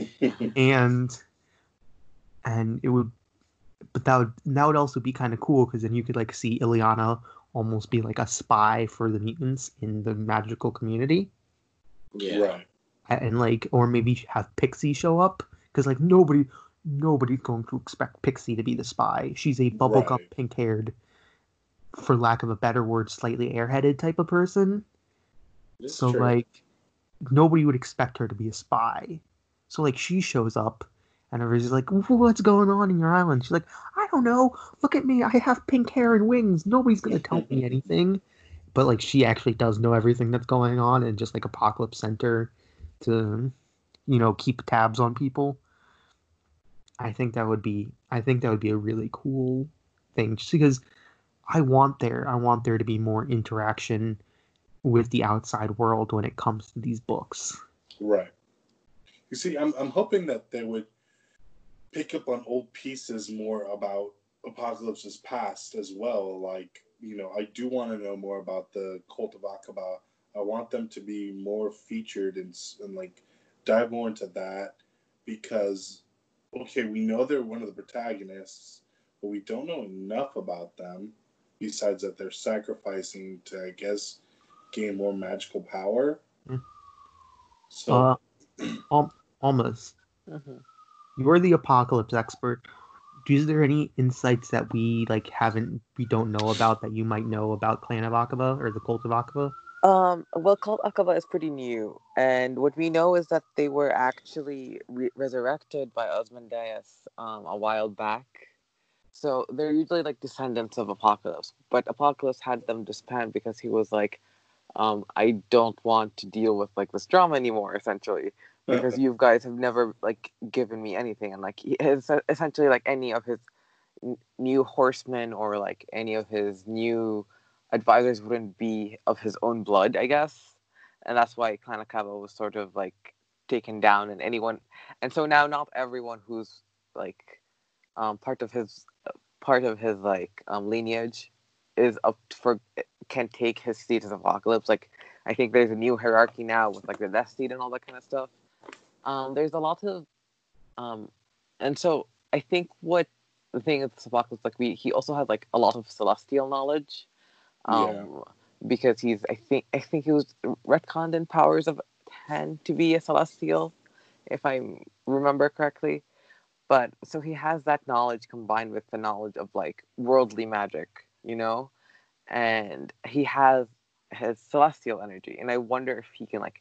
and and it would, but that would that would also be kind of cool because then you could like see Ileana almost be like a spy for the mutants in the magical community. Yeah. Right. And like, or maybe have Pixie show up because like nobody, nobody's going to expect Pixie to be the spy. She's a bubblegum Right. pink-haired, for lack of a better word, slightly airheaded type of person. It's so true. like, nobody would expect her to be a spy. So like, she shows up, and everybody's like, "What's going on in your island?" She's like, "I don't know. Look at me. I have pink hair and wings. Nobody's gonna tell me anything." But like, she actually does know everything that's going on, and just like Apocalypse sent her to, you know, keep tabs on people. I think that would be, I think that would be a really cool thing, just because I want there, I want there to be more interaction with the outside world when it comes to these books. Right. You see, I'm I'm hoping that they would pick up on old pieces more about Apocalypse's past as well. Like, you know, I do want to know more about the Cult of Aqaba. I want them to be more featured and, and like dive more into that because, okay, we know they're one of the protagonists, but we don't know enough about them besides that they're sacrificing to, I guess, gain more magical power. Mm. So, uh, um, almost. Mm-hmm. You're the Apocalypse expert. Is there any insights that we like haven't, we don't know about that you might know about Clan of Aqaba or the Cult of Aqaba? Um, well, Cult Aqaba is pretty new, and what we know is that they were actually re- resurrected by Ozymandias um, a while back. So they're usually like descendants of Apocalypse, but Apocalypse had them disband because he was like, um, I don't want to deal with like this drama anymore, essentially, because you guys have never like given me anything, and like he is essentially like any of his n- new horsemen or like any of his new advisors wouldn't be of his own blood, I guess, and that's why Clan Akaba was sort of like taken down, and anyone, and so now not everyone who's like um part of his part of his like um lineage is up for can take his seat as Apocalypse. Like I think there's a new hierarchy now with like the Death Seat and all that kind of stuff. Um, there's a lot of um, and so I think what the thing with Apocalypse, like we he also had like a lot of celestial knowledge. Um, Yeah. because he's I think I think he was retconned in powers of ten to be a celestial, if I remember correctly. But so he has that knowledge combined with the knowledge of like worldly magic, you know, and he has his celestial energy, and I wonder if he can like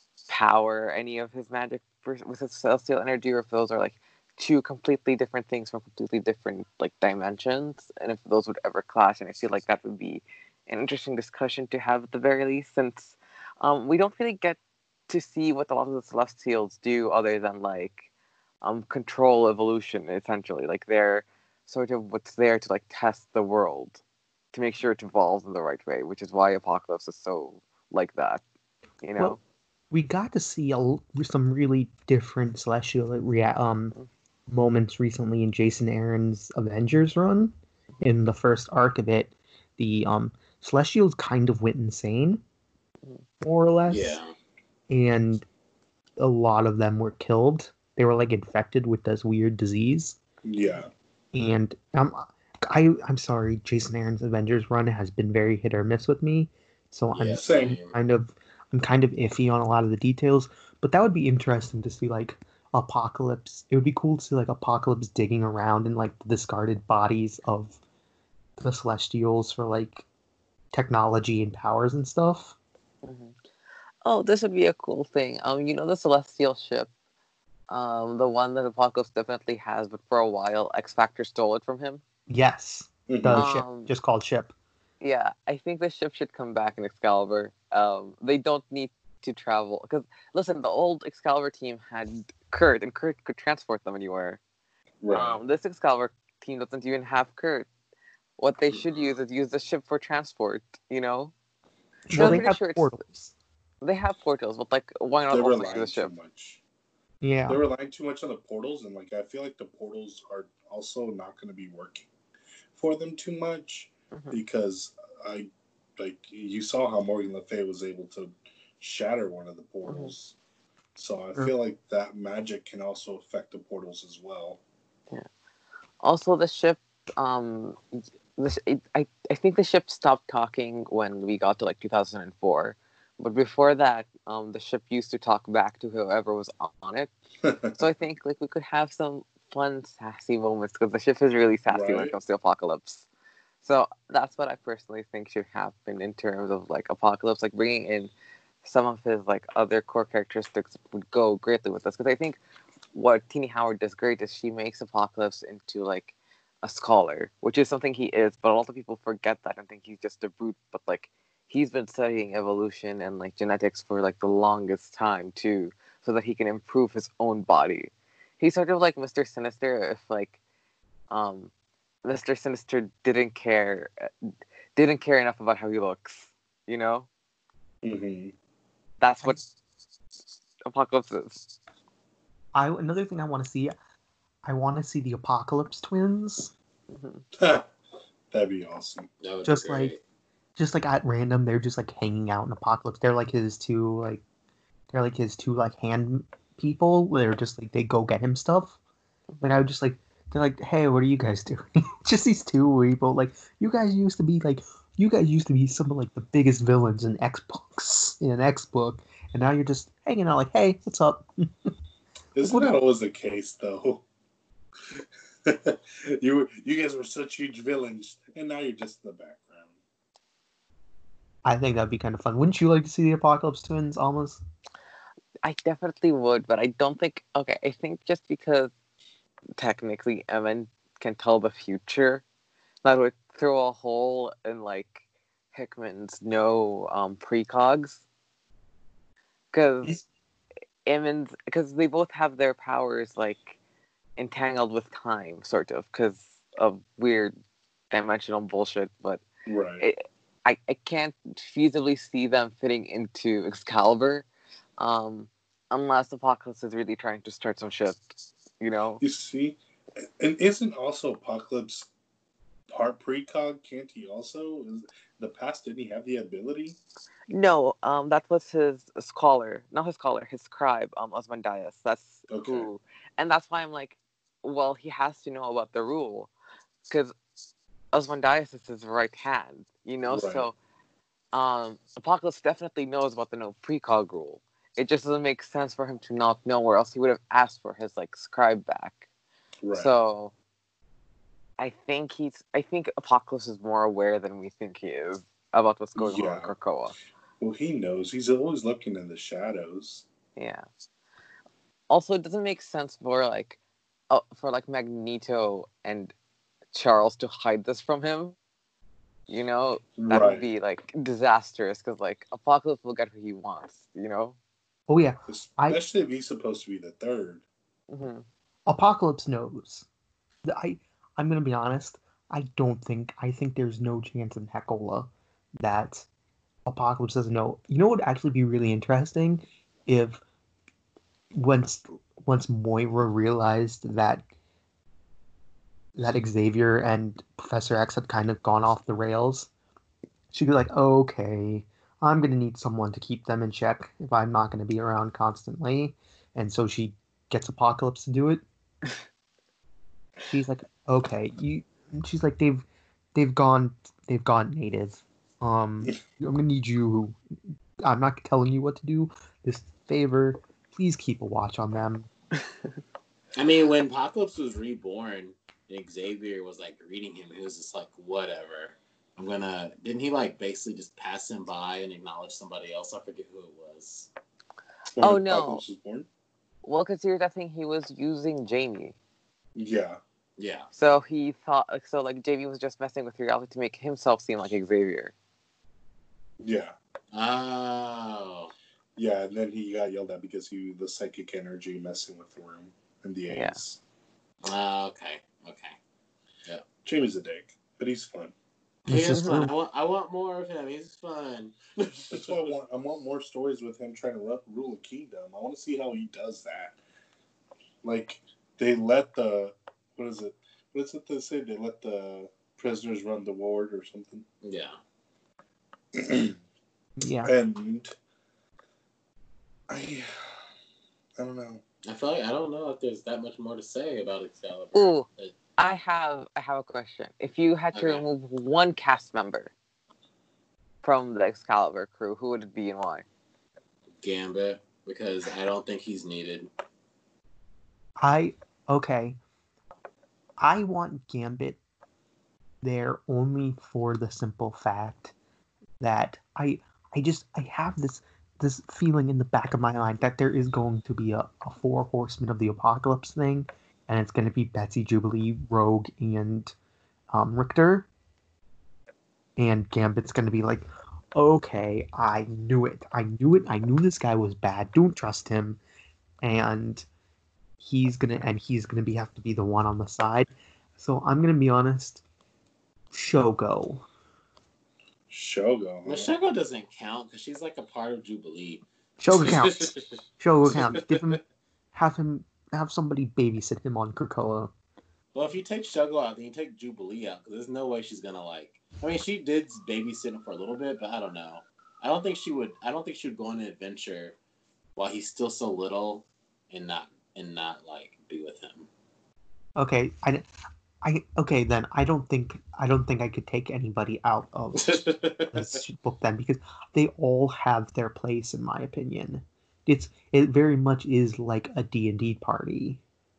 power any of his magic for, with his celestial energy, or if those are like two completely different things from completely different like dimensions, and if those would ever clash. And I feel like that would be an interesting discussion to have at the very least, since um, we don't really get to see what a lot of the Celestials do other than like um, control evolution, essentially. Like they're sort of what's there to like test the world to make sure it evolves in the right way, which is why Apocalypse is so like that, you know? Well, we got to see a, some really different celestial rea- um moments recently in Jason Aaron's Avengers run. In the first arc of it, the um Celestials kind of went insane, more or less. Yeah. And a lot of them were killed. They were like infected with this weird disease. Yeah. And um, I I'm sorry, Jason Aaron's Avengers run has been very hit or miss with me. So I'm, Yeah, same. I'm kind of I'm kind of iffy on a lot of the details. But that would be interesting to see, like Apocalypse. It would be cool to see like Apocalypse digging around in like the discarded bodies of the Celestials for like technology and powers and stuff. Mm-hmm. Oh, this would be a cool thing. Um, you know the Celestial ship, um, the one that Apocalypse definitely has, but for a while X Factor stole it from him. Yes, Mhm. the Um, ship, just called ship. Yeah, I think the ship should come back in Excalibur. Um, they don't need to travel. Because, listen, the old Excalibur team had Kurt, and Kurt could transport them anywhere. Right. Um, this Excalibur team doesn't even have Kurt. What they should use is use the ship for transport, you know? Well, I'm they pretty have sure it's- portals. They have portals, but, like, why not They're also use relying the too ship? much. Yeah. They're relying too much on the portals, and like I feel like the portals are also not going to be working for them too much Mhm. because I like you saw how Morgan Le Fay was able to shatter one of the portals. So I Sure. feel like that magic can also affect the portals as well. Also, the ship, um, this it, I I think the ship stopped talking when we got to like two thousand four, but before that, um, the ship used to talk back to whoever was on it. So I think like we could have some fun, sassy moments because the ship is really sassy when Right. it comes to Apocalypse. So that's what I personally think should happen in terms of like Apocalypse, like bringing in some of his like other core characteristics would go greatly with us. Because I think what Teenie Howard does great is she makes Apocalypse into like a scholar, which is something he is, but a lot of people forget that and think he's just a brute. But like he's been studying evolution and like genetics for like the longest time too, so that he can improve his own body. He's sort of like Mister Sinister if like um Mister Sinister didn't care didn't care enough about how he looks, you know? Mm-hmm. That's what Apocalypse is. I another thing I want to see. I want to see the Apocalypse twins. Mhm. That'd be awesome. That would Just be great. like, just like at random, they're just like hanging out in Apocalypse. They're like his two like, they're like his two like hand people. They're just like they go get him stuff. Like I would just like they're like, hey, what are you guys doing? Just these two people. Like you guys used to be like you guys used to be some of like the biggest villains in X books in an X book, and now you're just hanging out like, hey, what's up? Isn't What that do- always the case though? you you guys were such huge villains, and now you're just in the background. I think that'd be kind of fun. Wouldn't you like to see the Apocalypse twins, almost? I definitely would, but I don't think. Okay, I think just because technically Evan can tell the future, that would throw a hole in like Hickman's no um, precogs. Because Evan's because they both have their powers like entangled with time, sort of, because of weird dimensional bullshit. But Right. it, I I can't feasibly see them fitting into Excalibur. Um, Unless Apocalypse is really trying to start some shit, you know? You see, and isn't also Apocalypse part precog? Can't he also? In the past, didn't he have the ability? No, um, that was his scholar, not his scholar, his scribe, um, Osmandias. That's Okay. who, and that's why I'm like, well, he has to know about the rule, because Osmandias is his right hand, you know. Right. So, um, Apocalypse definitely knows about the no precog rule. It just doesn't make sense for him to not know, or else he would have asked for his like scribe back. Right. So, I think he's. I think Apocalypse is more aware than we think he is about what's going on Yeah. in Krakoa. Well, he knows. He's always looking in the shadows. Yeah. Also, it doesn't make sense for like, uh, for like Magneto and Charles to hide this from him. You know, that Right. would be like disastrous because like Apocalypse will get who he wants. You know. Oh yeah, Especially if he's supposed to be the third. Mm-hmm. Apocalypse knows. I I'm gonna be honest. I don't think I think there's no chance in Hecola that Apocalypse doesn't know. You know what would actually be really interesting if once once Moira realized that that Xavier and Professor X had kind of gone off the rails, she'd be like, oh, okay, I'm gonna need someone to keep them in check if I'm not gonna be around constantly, and so she gets Apocalypse to do it. She's like, okay, you. She's like, they've, they've gone, they've gone native. Um, I'm gonna need you. I'm not telling you what to do. This favor, please keep a watch on them. I mean, when Apocalypse was reborn, and Xavier was like reading him, he was just like, whatever. I'm gonna. Didn't he like basically just pass him by and acknowledge somebody else? I forget who it was. When Oh, no. Apocalypse was born? Well, because here's that thing, he was using Jamie, Yeah. Yeah. so he thought like so like Jamie was just messing with reality to make himself seem like Xavier. Yeah. Oh. Yeah, and then he got yelled at because he the psychic energy messing with the room and the eggs. Yeah. Uh, okay. Okay. Yeah. Jamie's a dick, but he's fun. He is fun. I want, I want more of him. He's fun. That's why I want. I want more stories with him trying to ru- rule a kingdom. I want to see how he does that. Like they let the what is it? What is it they say? They let the prisoners run the ward or something. Yeah. Yeah. And I, I don't know. I feel like I don't know if there's that much more to say about Excalibur. Ooh, I have I have a question. If you had to Okay. remove one cast member from the Excalibur crew, who would it be and why? Gambit, because I don't think he's needed. I okay. I want Gambit there only for the simple fact that I I just I have this this feeling in the back of my mind that there is going to be a, a four horsemen of the apocalypse thing, and it's going to be Betsy, Jubilee, Rogue, and um, Richter, and Gambit's going to be like, okay, I knew it, I knew it, I knew this guy was bad. Don't trust him, and he's gonna and he's gonna be have to be the one on the side. So I'm gonna be honest, Shogo. Shogo. Well, Shogo doesn't count because she's like a part of Jubilee. Shogo counts. Shogo counts. Give him, have him, have somebody babysit him on Krakoa. Well, if you take Shogo out, then you take Jubilee out because there's no way she's gonna like. I mean, she did babysit him for a little bit, but I don't know. I don't think she would. I don't think she would go on an adventure while he's still so little and not and not like be with him. Okay, I, I okay then. I don't think I don't think I could take anybody out of this book then because they all have their place in my opinion. It's it very much is like a D and D party.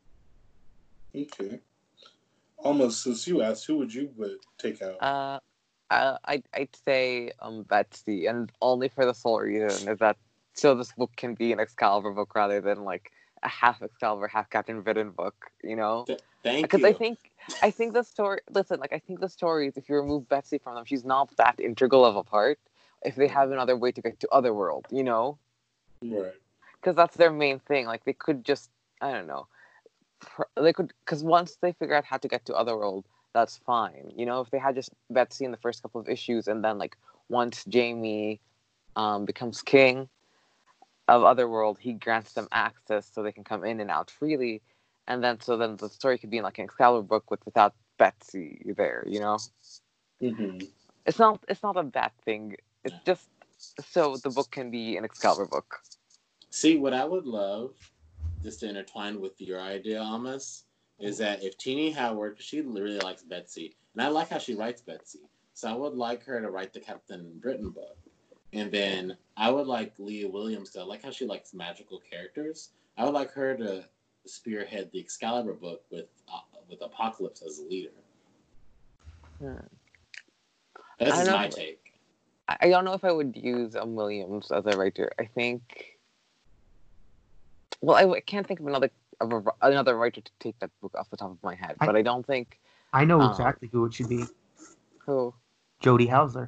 Okay. Almost since you asked, who would you would take out? Uh, I I'd, I'd say um Betsy, and only for the sole reason is that so this book can be an Excalibur book rather than like a half Excalibur, half Captain Britain book, you know? Th- Thank Because you. I think I think the story. Listen, like I think the stories. If you remove Betsy from them, she's not that integral of a part. If they have another way to get to Otherworld, you know, Right. because that's their main thing. Like they could just, I don't know, pr- they could because once they figure out how to get to Otherworld, that's fine. You know, if they had just Betsy in the first couple of issues, and then like once Jamie um, becomes king of Otherworld, he grants them access so they can come in and out freely. And then, so then the story could be in like an Excalibur book with without Betsy there, you know. Mm-hmm. It's not, it's not a bad thing. It's just so the book can be an Excalibur book. See, what I would love, just to intertwine with your idea, Amos, is that if Teenie Howard, because she really likes Betsy, and I like how she writes Betsy, so I would like her to write the Captain Britain book. And then I would like Leah Williams, because I like how she likes magical characters. I would like her to spearhead the Excalibur book with uh, with Apocalypse as a leader. Hmm. This I is don't my know. take. I I don't know if I would use um, Williams as a writer. I think. Well, I, I can't think of another of a, another writer to take that book off the top of my head, I- but I don't think I know Um, exactly who it should be. who. Jodie Hauser.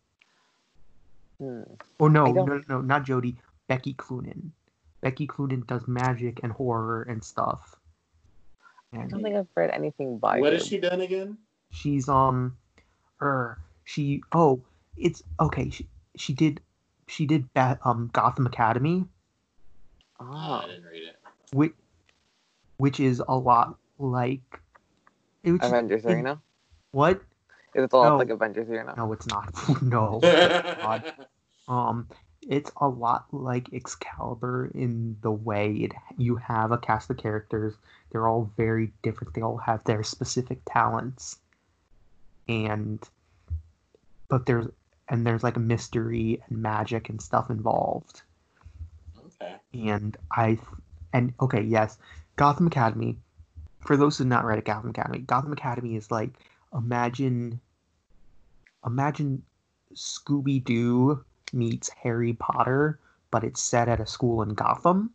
Hmm. Or no, I don't- no, no, no, not Jodie. Becky Cloonan. Becky Cloonan does magic and horror and stuff. I And don't think I've read anything by What her. has she done again? she's um, er, she oh, it's okay. She she did she did ba- um Gotham Academy, Oh, Ah. I didn't read it. which which is a lot like which is- Avengers it- Arena? What? Is it a lot No. like Avengers Arena? No, it's not. No. God. Um, it's a lot like Excalibur in the way it you have a cast of characters. They're all very different. They all have their specific talents, and but there's and there's like a mystery and magic and stuff involved. Okay. And I and okay, yes, Gotham Academy. For those who have not read Gotham Academy, Gotham Academy is like imagine imagine Scooby Doo meets Harry Potter, but it's set at a school in Gotham.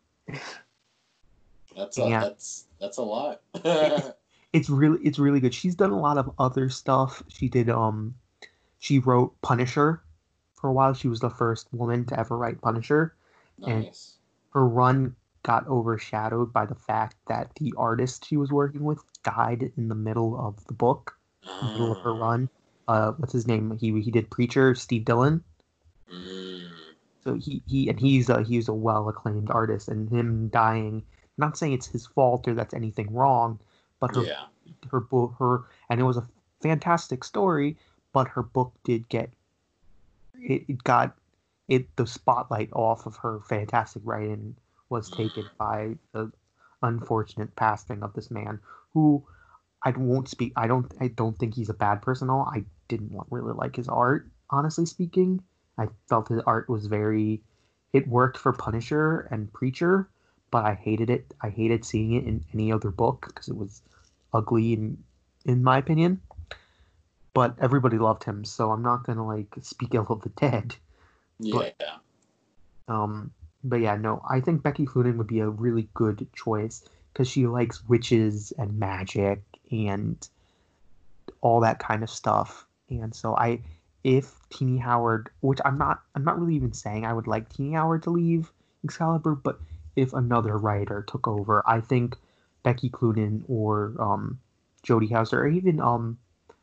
That's a, Yeah. that's that's a lot. It's really it's really good. She's done a lot of other stuff. She did um she wrote Punisher for a while. She was the first woman to ever write Punisher. Nice. And her run got overshadowed by the fact that the artist she was working with died in the middle of the book, oh. in the middle of her run. Uh, what's his name? He he did Preacher, Steve Dillon. Mm. So he, he and he's a he's a well acclaimed artist, and him dying. I'm not saying it's his fault or that's anything wrong, but her yeah. her book her and it was a fantastic story, but her book did get it, it got it the spotlight off of her fantastic writing was taken by the unfortunate passing of this man who I won't speak I don't I don't think he's a bad person at all. I didn't want, really like his art, honestly speaking. I felt his art was very it worked for Punisher and Preacher, but I hated it. I hated seeing it in any other book because it was ugly in in my opinion. But everybody loved him, so I'm not gonna like speak ill of the dead. Yeah. But, um, but yeah, no, I think Becky Cloonan would be a really good choice because she likes witches and magic and all that kind of stuff. And so I, if Teenie Howard, which I'm not, I'm not really even saying I would like Teenie Howard to leave Excalibur, but if another writer took over, I think Becky Cloonan or um, Jodie Houser, or even um,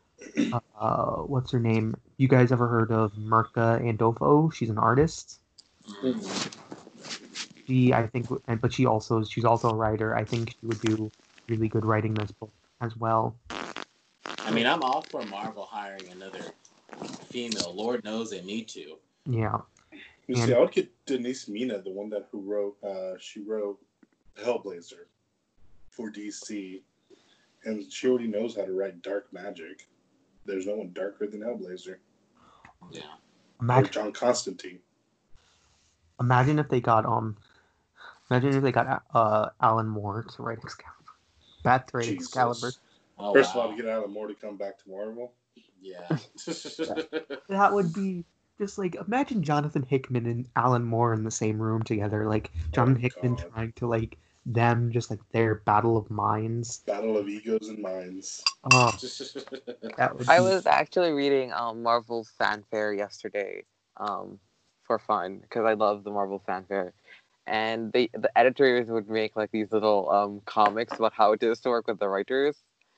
uh, what's her name? You guys ever heard of Mirka Andolfo? She's an artist. Mm. She, I think, and but she also she's also a writer. I think she would do really good writing this book as well. I mean, I'm all for Marvel hiring another female. Lord knows they need to. Yeah. You and, see, I would get Denise Mina, the one that who wrote, uh, she wrote Hellblazer for D C, and she already knows how to write dark magic. There's no one darker than Hellblazer. Yeah. Imagine, or John Constantine. Imagine if they got um. Imagine if they got uh Alan Moore to write Excalibur. Bat to write Jesus. Excalibur. Oh, First wow. of all, to get Alan Moore to come back to Marvel. Yeah. That would be just like, imagine Jonathan Hickman and Alan Moore in the same room together. Like Jonathan Oh, Hickman God. trying to like them just like their battle of minds. Battle of egos and minds. Oh, that would be. I was actually reading um, Marvel's fanfare yesterday um, for fun because I love the Marvel fanfare. And they, the editors would make like these little um, comics about how it is to work with the writers.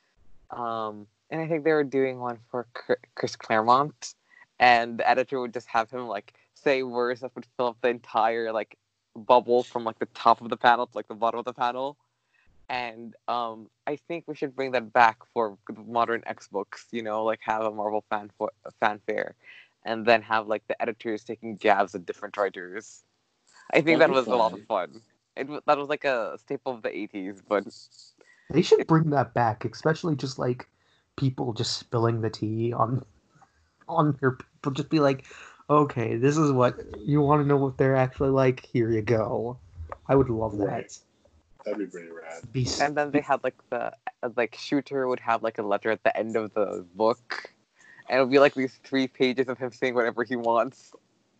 Um, and I think they were doing one for Chris Claremont, and the editor would just have him like say words that would fill up the entire like bubble from like the top of the panel to like the bottom of the panel. And um, I think we should bring that back for modern X books. You know, like have a Marvel fan fanfare, and then have like the editors taking jabs at different writers. I think That'd that was fun. a lot of fun. It that was like a staple of the eighties, but they should bring that back, especially just like people just spilling the tea on on their people. Just be like, okay, this is what you want to know what they're actually like. Here you go. I would love that. Right. That'd be pretty rad. Be, and then they had like the like Shooter would have like a letter at the end of the book, and it would be like these three pages of him saying whatever he wants.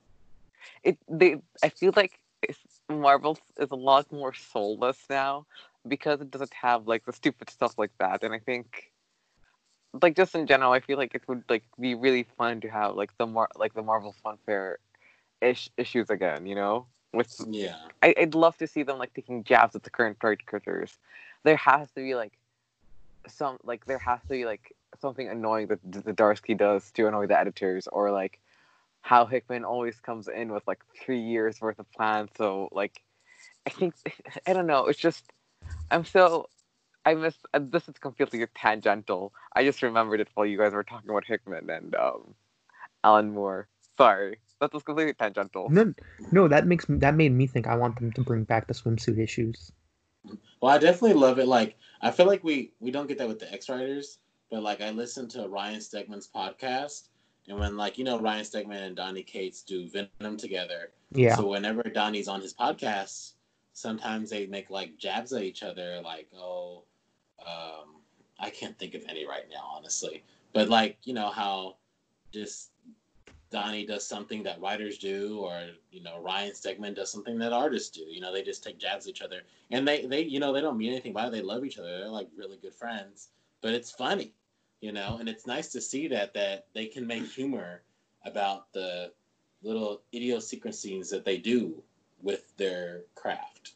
It they I feel like it's, Marvel is a lot more soulless now because it doesn't have like the stupid stuff like that, and I think like just in general, I feel like it would like be really fun to have like the Mar- like the Marvel Funfair ish issues again, you know. With yeah, I, I'd love to see them like taking jabs at the current writers. There has to be like some like there has to be like something annoying that Zdarsky does to annoy the editors, or like how Hickman always comes in with like three years worth of plans. So like, I think I don't know. It's just I'm so I miss uh, this is completely tangential. I just remembered it while you guys were talking about Hickman and um, Alan Moore. Sorry, that was completely tangential. No, no, that makes that made me think I want them to bring back the swimsuit issues. Well, I definitely love it. Like, I feel like we we don't get that with the X writers, but like I listened to Ryan Stegman's podcast. And when, like, you know, Ryan Stegman and Donny Cates do Venom together. Yeah. So whenever Donnie's on his podcast, sometimes they make, like, jabs at each other. Like, oh, um, I can't think of any right now, honestly. But, like, you know, how just Donnie does something that writers do, or, you know, Ryan Stegman does something that artists do. You know, they just take jabs at each other. And they, they you know, they don't mean anything by it. They love each other. They're, like, really good friends. But it's funny. You know, and it's nice to see that that they can make humor about the little idiosyncrasies that they do with their craft.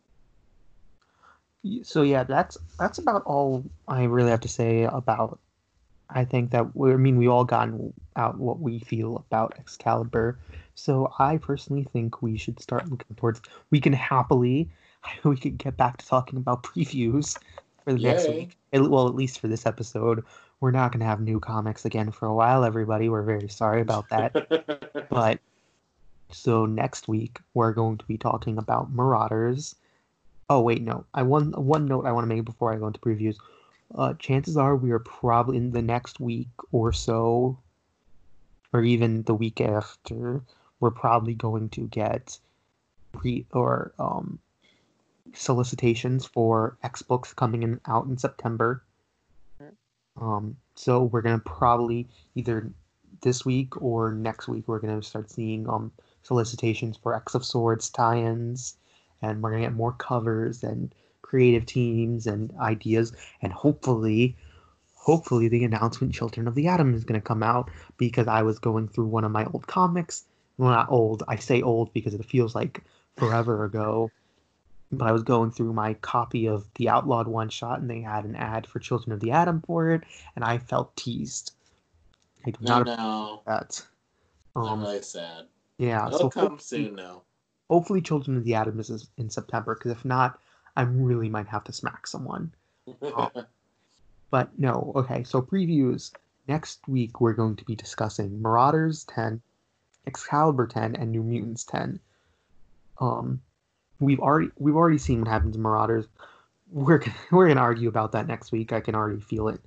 So yeah, that's that's about all I really have to say about. I think that we, I mean we all gotten out what we feel about Excalibur. So I personally think we should start looking towards. We can happily, we could get back to talking about previews for the Yay. next week. Well, at least for this episode, we're not going to have new comics again for a while. Everybody, we're very sorry about that. But so next week we're going to be talking about Marauders. Oh wait, no. I one one note I want to make before I go into previews. Uh, chances are we are probably in the next week or so, or even the week after, we're probably going to get pre or um solicitations for X books coming in out in September. Um, so we're gonna probably either this week or next week we're gonna start seeing um solicitations for X of Swords tie-ins, and we're gonna get more covers and creative teams and ideas, and hopefully, hopefully the announcement Children of the Atom is gonna come out, because I was going through one of my old comics. Well, not old. I say old because it feels like forever ago. But I was going through my copy of the Outlawed one shot, and they had an ad for Children of the Atom for it, and I felt teased. I do not know that. Um, I'm really sad. Yeah, It'll so come soon, though. Hopefully, Children of the Atom is in September, because if not, I really might have to smack someone. um, but no, okay. So previews. Next week we're going to be discussing Marauders ten, Excalibur ten, and New Mutants ten. Um. We've already we've already seen what happens in Marauders. We're gonna, we're gonna argue about that next week. I can already feel it.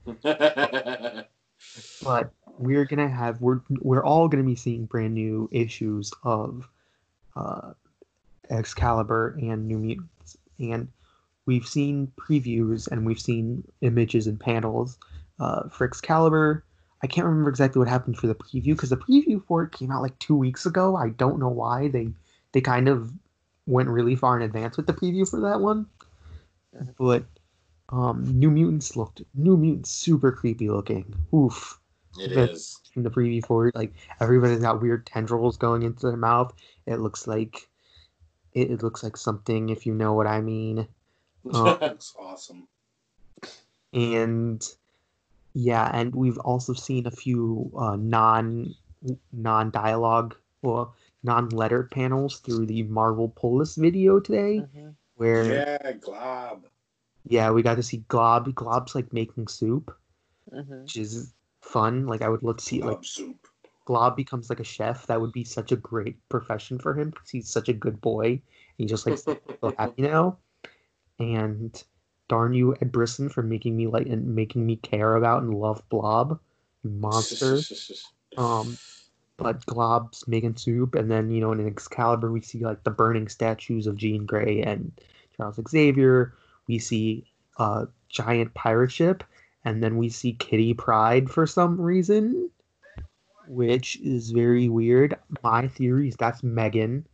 But we're gonna have we're we're all gonna be seeing brand new issues of uh, Excalibur and New Mutants, and we've seen previews and we've seen images and panels uh, for Excalibur. I can't remember exactly what happened for the preview, because the preview for it came out like two weeks ago. I don't know why they they kind of went really far in advance with the preview for that one. But um, New Mutants looked New Mutants super creepy looking. Oof. It but is. In the preview for it, like everybody's got weird tendrils going into their mouth. It looks like it, it looks like something, if you know what I mean. Um, looks awesome. And yeah, and we've also seen a few uh, non non dialogue well non-lettered panels through the Marvel Polis video today, mm-hmm. where yeah, Glob. Yeah, we got to see Glob. Glob's like making soup, mm-hmm. which is fun. Like I would love to see Glob like soup. Glob becomes like a chef. That would be such a great profession for him, because he's such a good boy. He just likes to so happy, you know. And darn you, Ed Brisson, for making me like and making me care about and love Blob, you monster. um. But Glob's making soup, and then, you know, in Excalibur, we see, like, the burning statues of Jean Grey and Charles Xavier. We see a giant pirate ship, and then we see Kitty Pryde for some reason, which is very weird. My theory is that's Megan.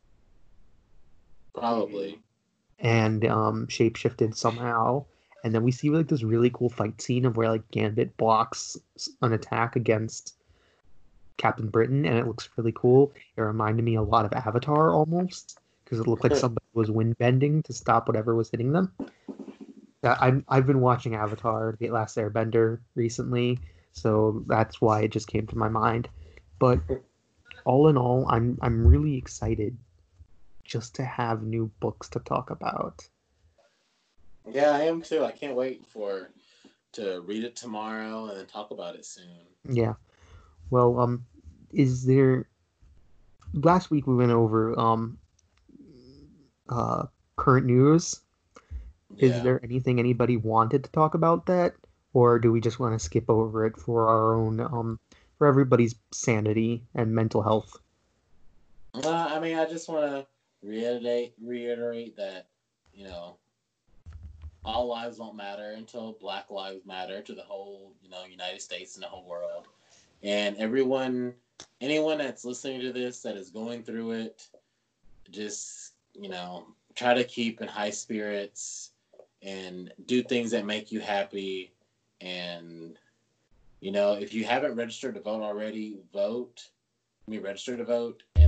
Probably. And um, shapeshifted somehow. And then we see, like, this really cool fight scene of where, like, Gambit blocks an attack against Captain Britain, and it looks really cool. It reminded me a lot of Avatar almost, because it looked like somebody was wind bending to stop whatever was hitting them. I'm, I've been watching Avatar: The Last Airbender recently, so that's why it just came to my mind. But all in all, I'm I'm really excited just to have new books to talk about. Yeah, I am too. I can't wait for to read it tomorrow and then talk about it soon. Yeah. Well, um, is there? Last week we went over um, uh, current news. Yeah. Is there anything anybody wanted to talk about that, or do we just want to skip over it for our own, um, for everybody's sanity and mental health? Uh, I mean, I just want to reiterate reiterate that, you know, all lives won't matter until Black Lives Matter to the whole, you know, United States and the whole world. And everyone, anyone that's listening to this that is going through it, just, you know, try to keep in high spirits and do things that make you happy. And, you know, if you haven't registered to vote already, vote. I mean, register to vote, and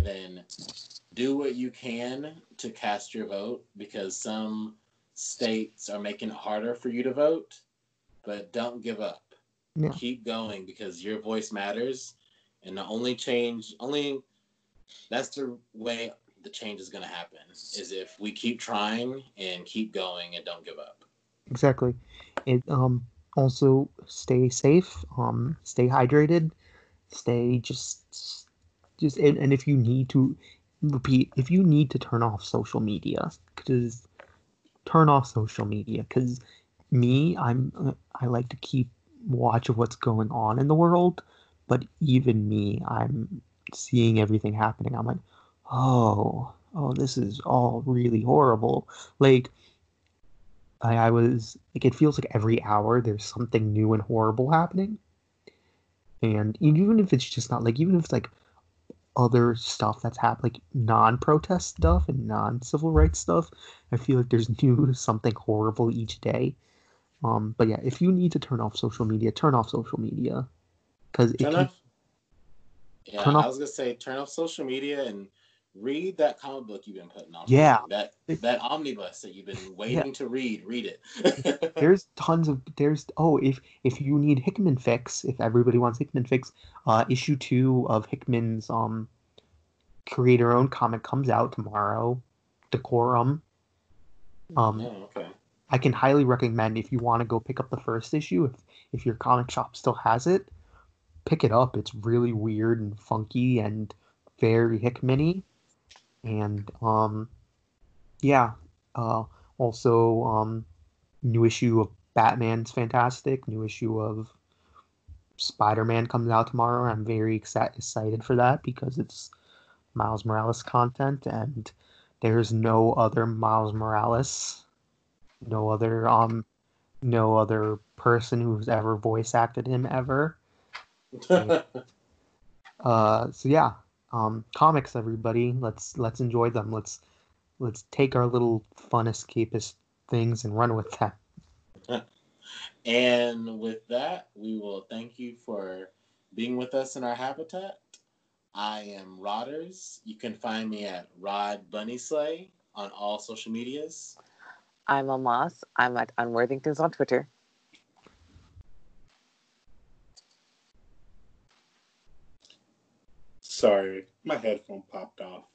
and then do what you can to cast your vote, because some states are making it harder for you to vote, but don't give up. Yeah. Keep going, because your voice matters, and the only change, only that's the way the change is going to happen, is if we keep trying and keep going and don't give up. Exactly. It um also stay safe, um stay hydrated, stay just just and, and if you need to repeat, if you need to turn off social media, because turn off social media, because me, I'm I like to keep watch of what's going on in the world, but even me, I'm seeing everything happening. I'm like, oh, oh, this is all really horrible. Like, I, I was like, it feels like every hour there's something new and horrible happening, and even if it's just not like, even if it's like other stuff that's happening, like non-protest stuff and non-civil rights stuff, I feel like there's new something horrible each day. Um, but yeah, if you need to turn off social media, turn off social media. Because turn off. Yeah, turn off, I was gonna say turn off social media and read that comic book you've been putting off. Yeah, that that omnibus that you've been waiting yeah. to read. Read it. There's tons of there's oh if if you need Hickman Fix, if everybody wants Hickman Fix, uh, issue two of Hickman's um creator-owned comic comes out tomorrow. Decorum. Um, oh, okay. I can highly recommend, if you want to go pick up the first issue, if if your comic shop still has it, pick it up. It's really weird and funky and very Hickman-y. And um, yeah. Uh, also, um, new issue of Batman's fantastic. New issue of Spider-Man comes out tomorrow. I'm very exci- excited for that, because it's Miles Morales content, and there's no other Miles Morales. No other um, no other person who's ever voice acted him ever. And, uh, so yeah, um, comics, everybody. Let's let's enjoy them. Let's let's take our little fun escapist things and run with them. And with that, we will thank you for being with us in our habitat. I am Rodders. You can find me at Rod Bunny Slay on all social medias. I'm Amos. I'm at Unworthingtons on Twitter. Sorry, my headphone popped off.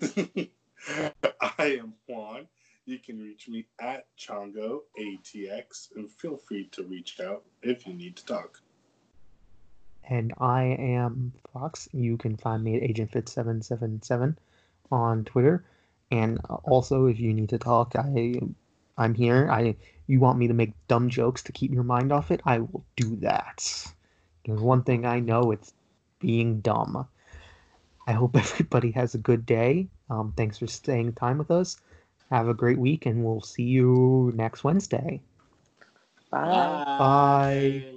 I am Juan. You can reach me at Chongo A T X, and feel free to reach out if you need to talk. And I am Fox. You can find me at Agent Fit seven seven seven on Twitter. And also, if you need to talk, I I'm here. I you want me to make dumb jokes to keep your mind off it? I will do that. There's one thing I know, it's being dumb. I hope everybody has a good day. Um, thanks for staying time with us. Have a great week, and we'll see you next Wednesday. Bye. Bye.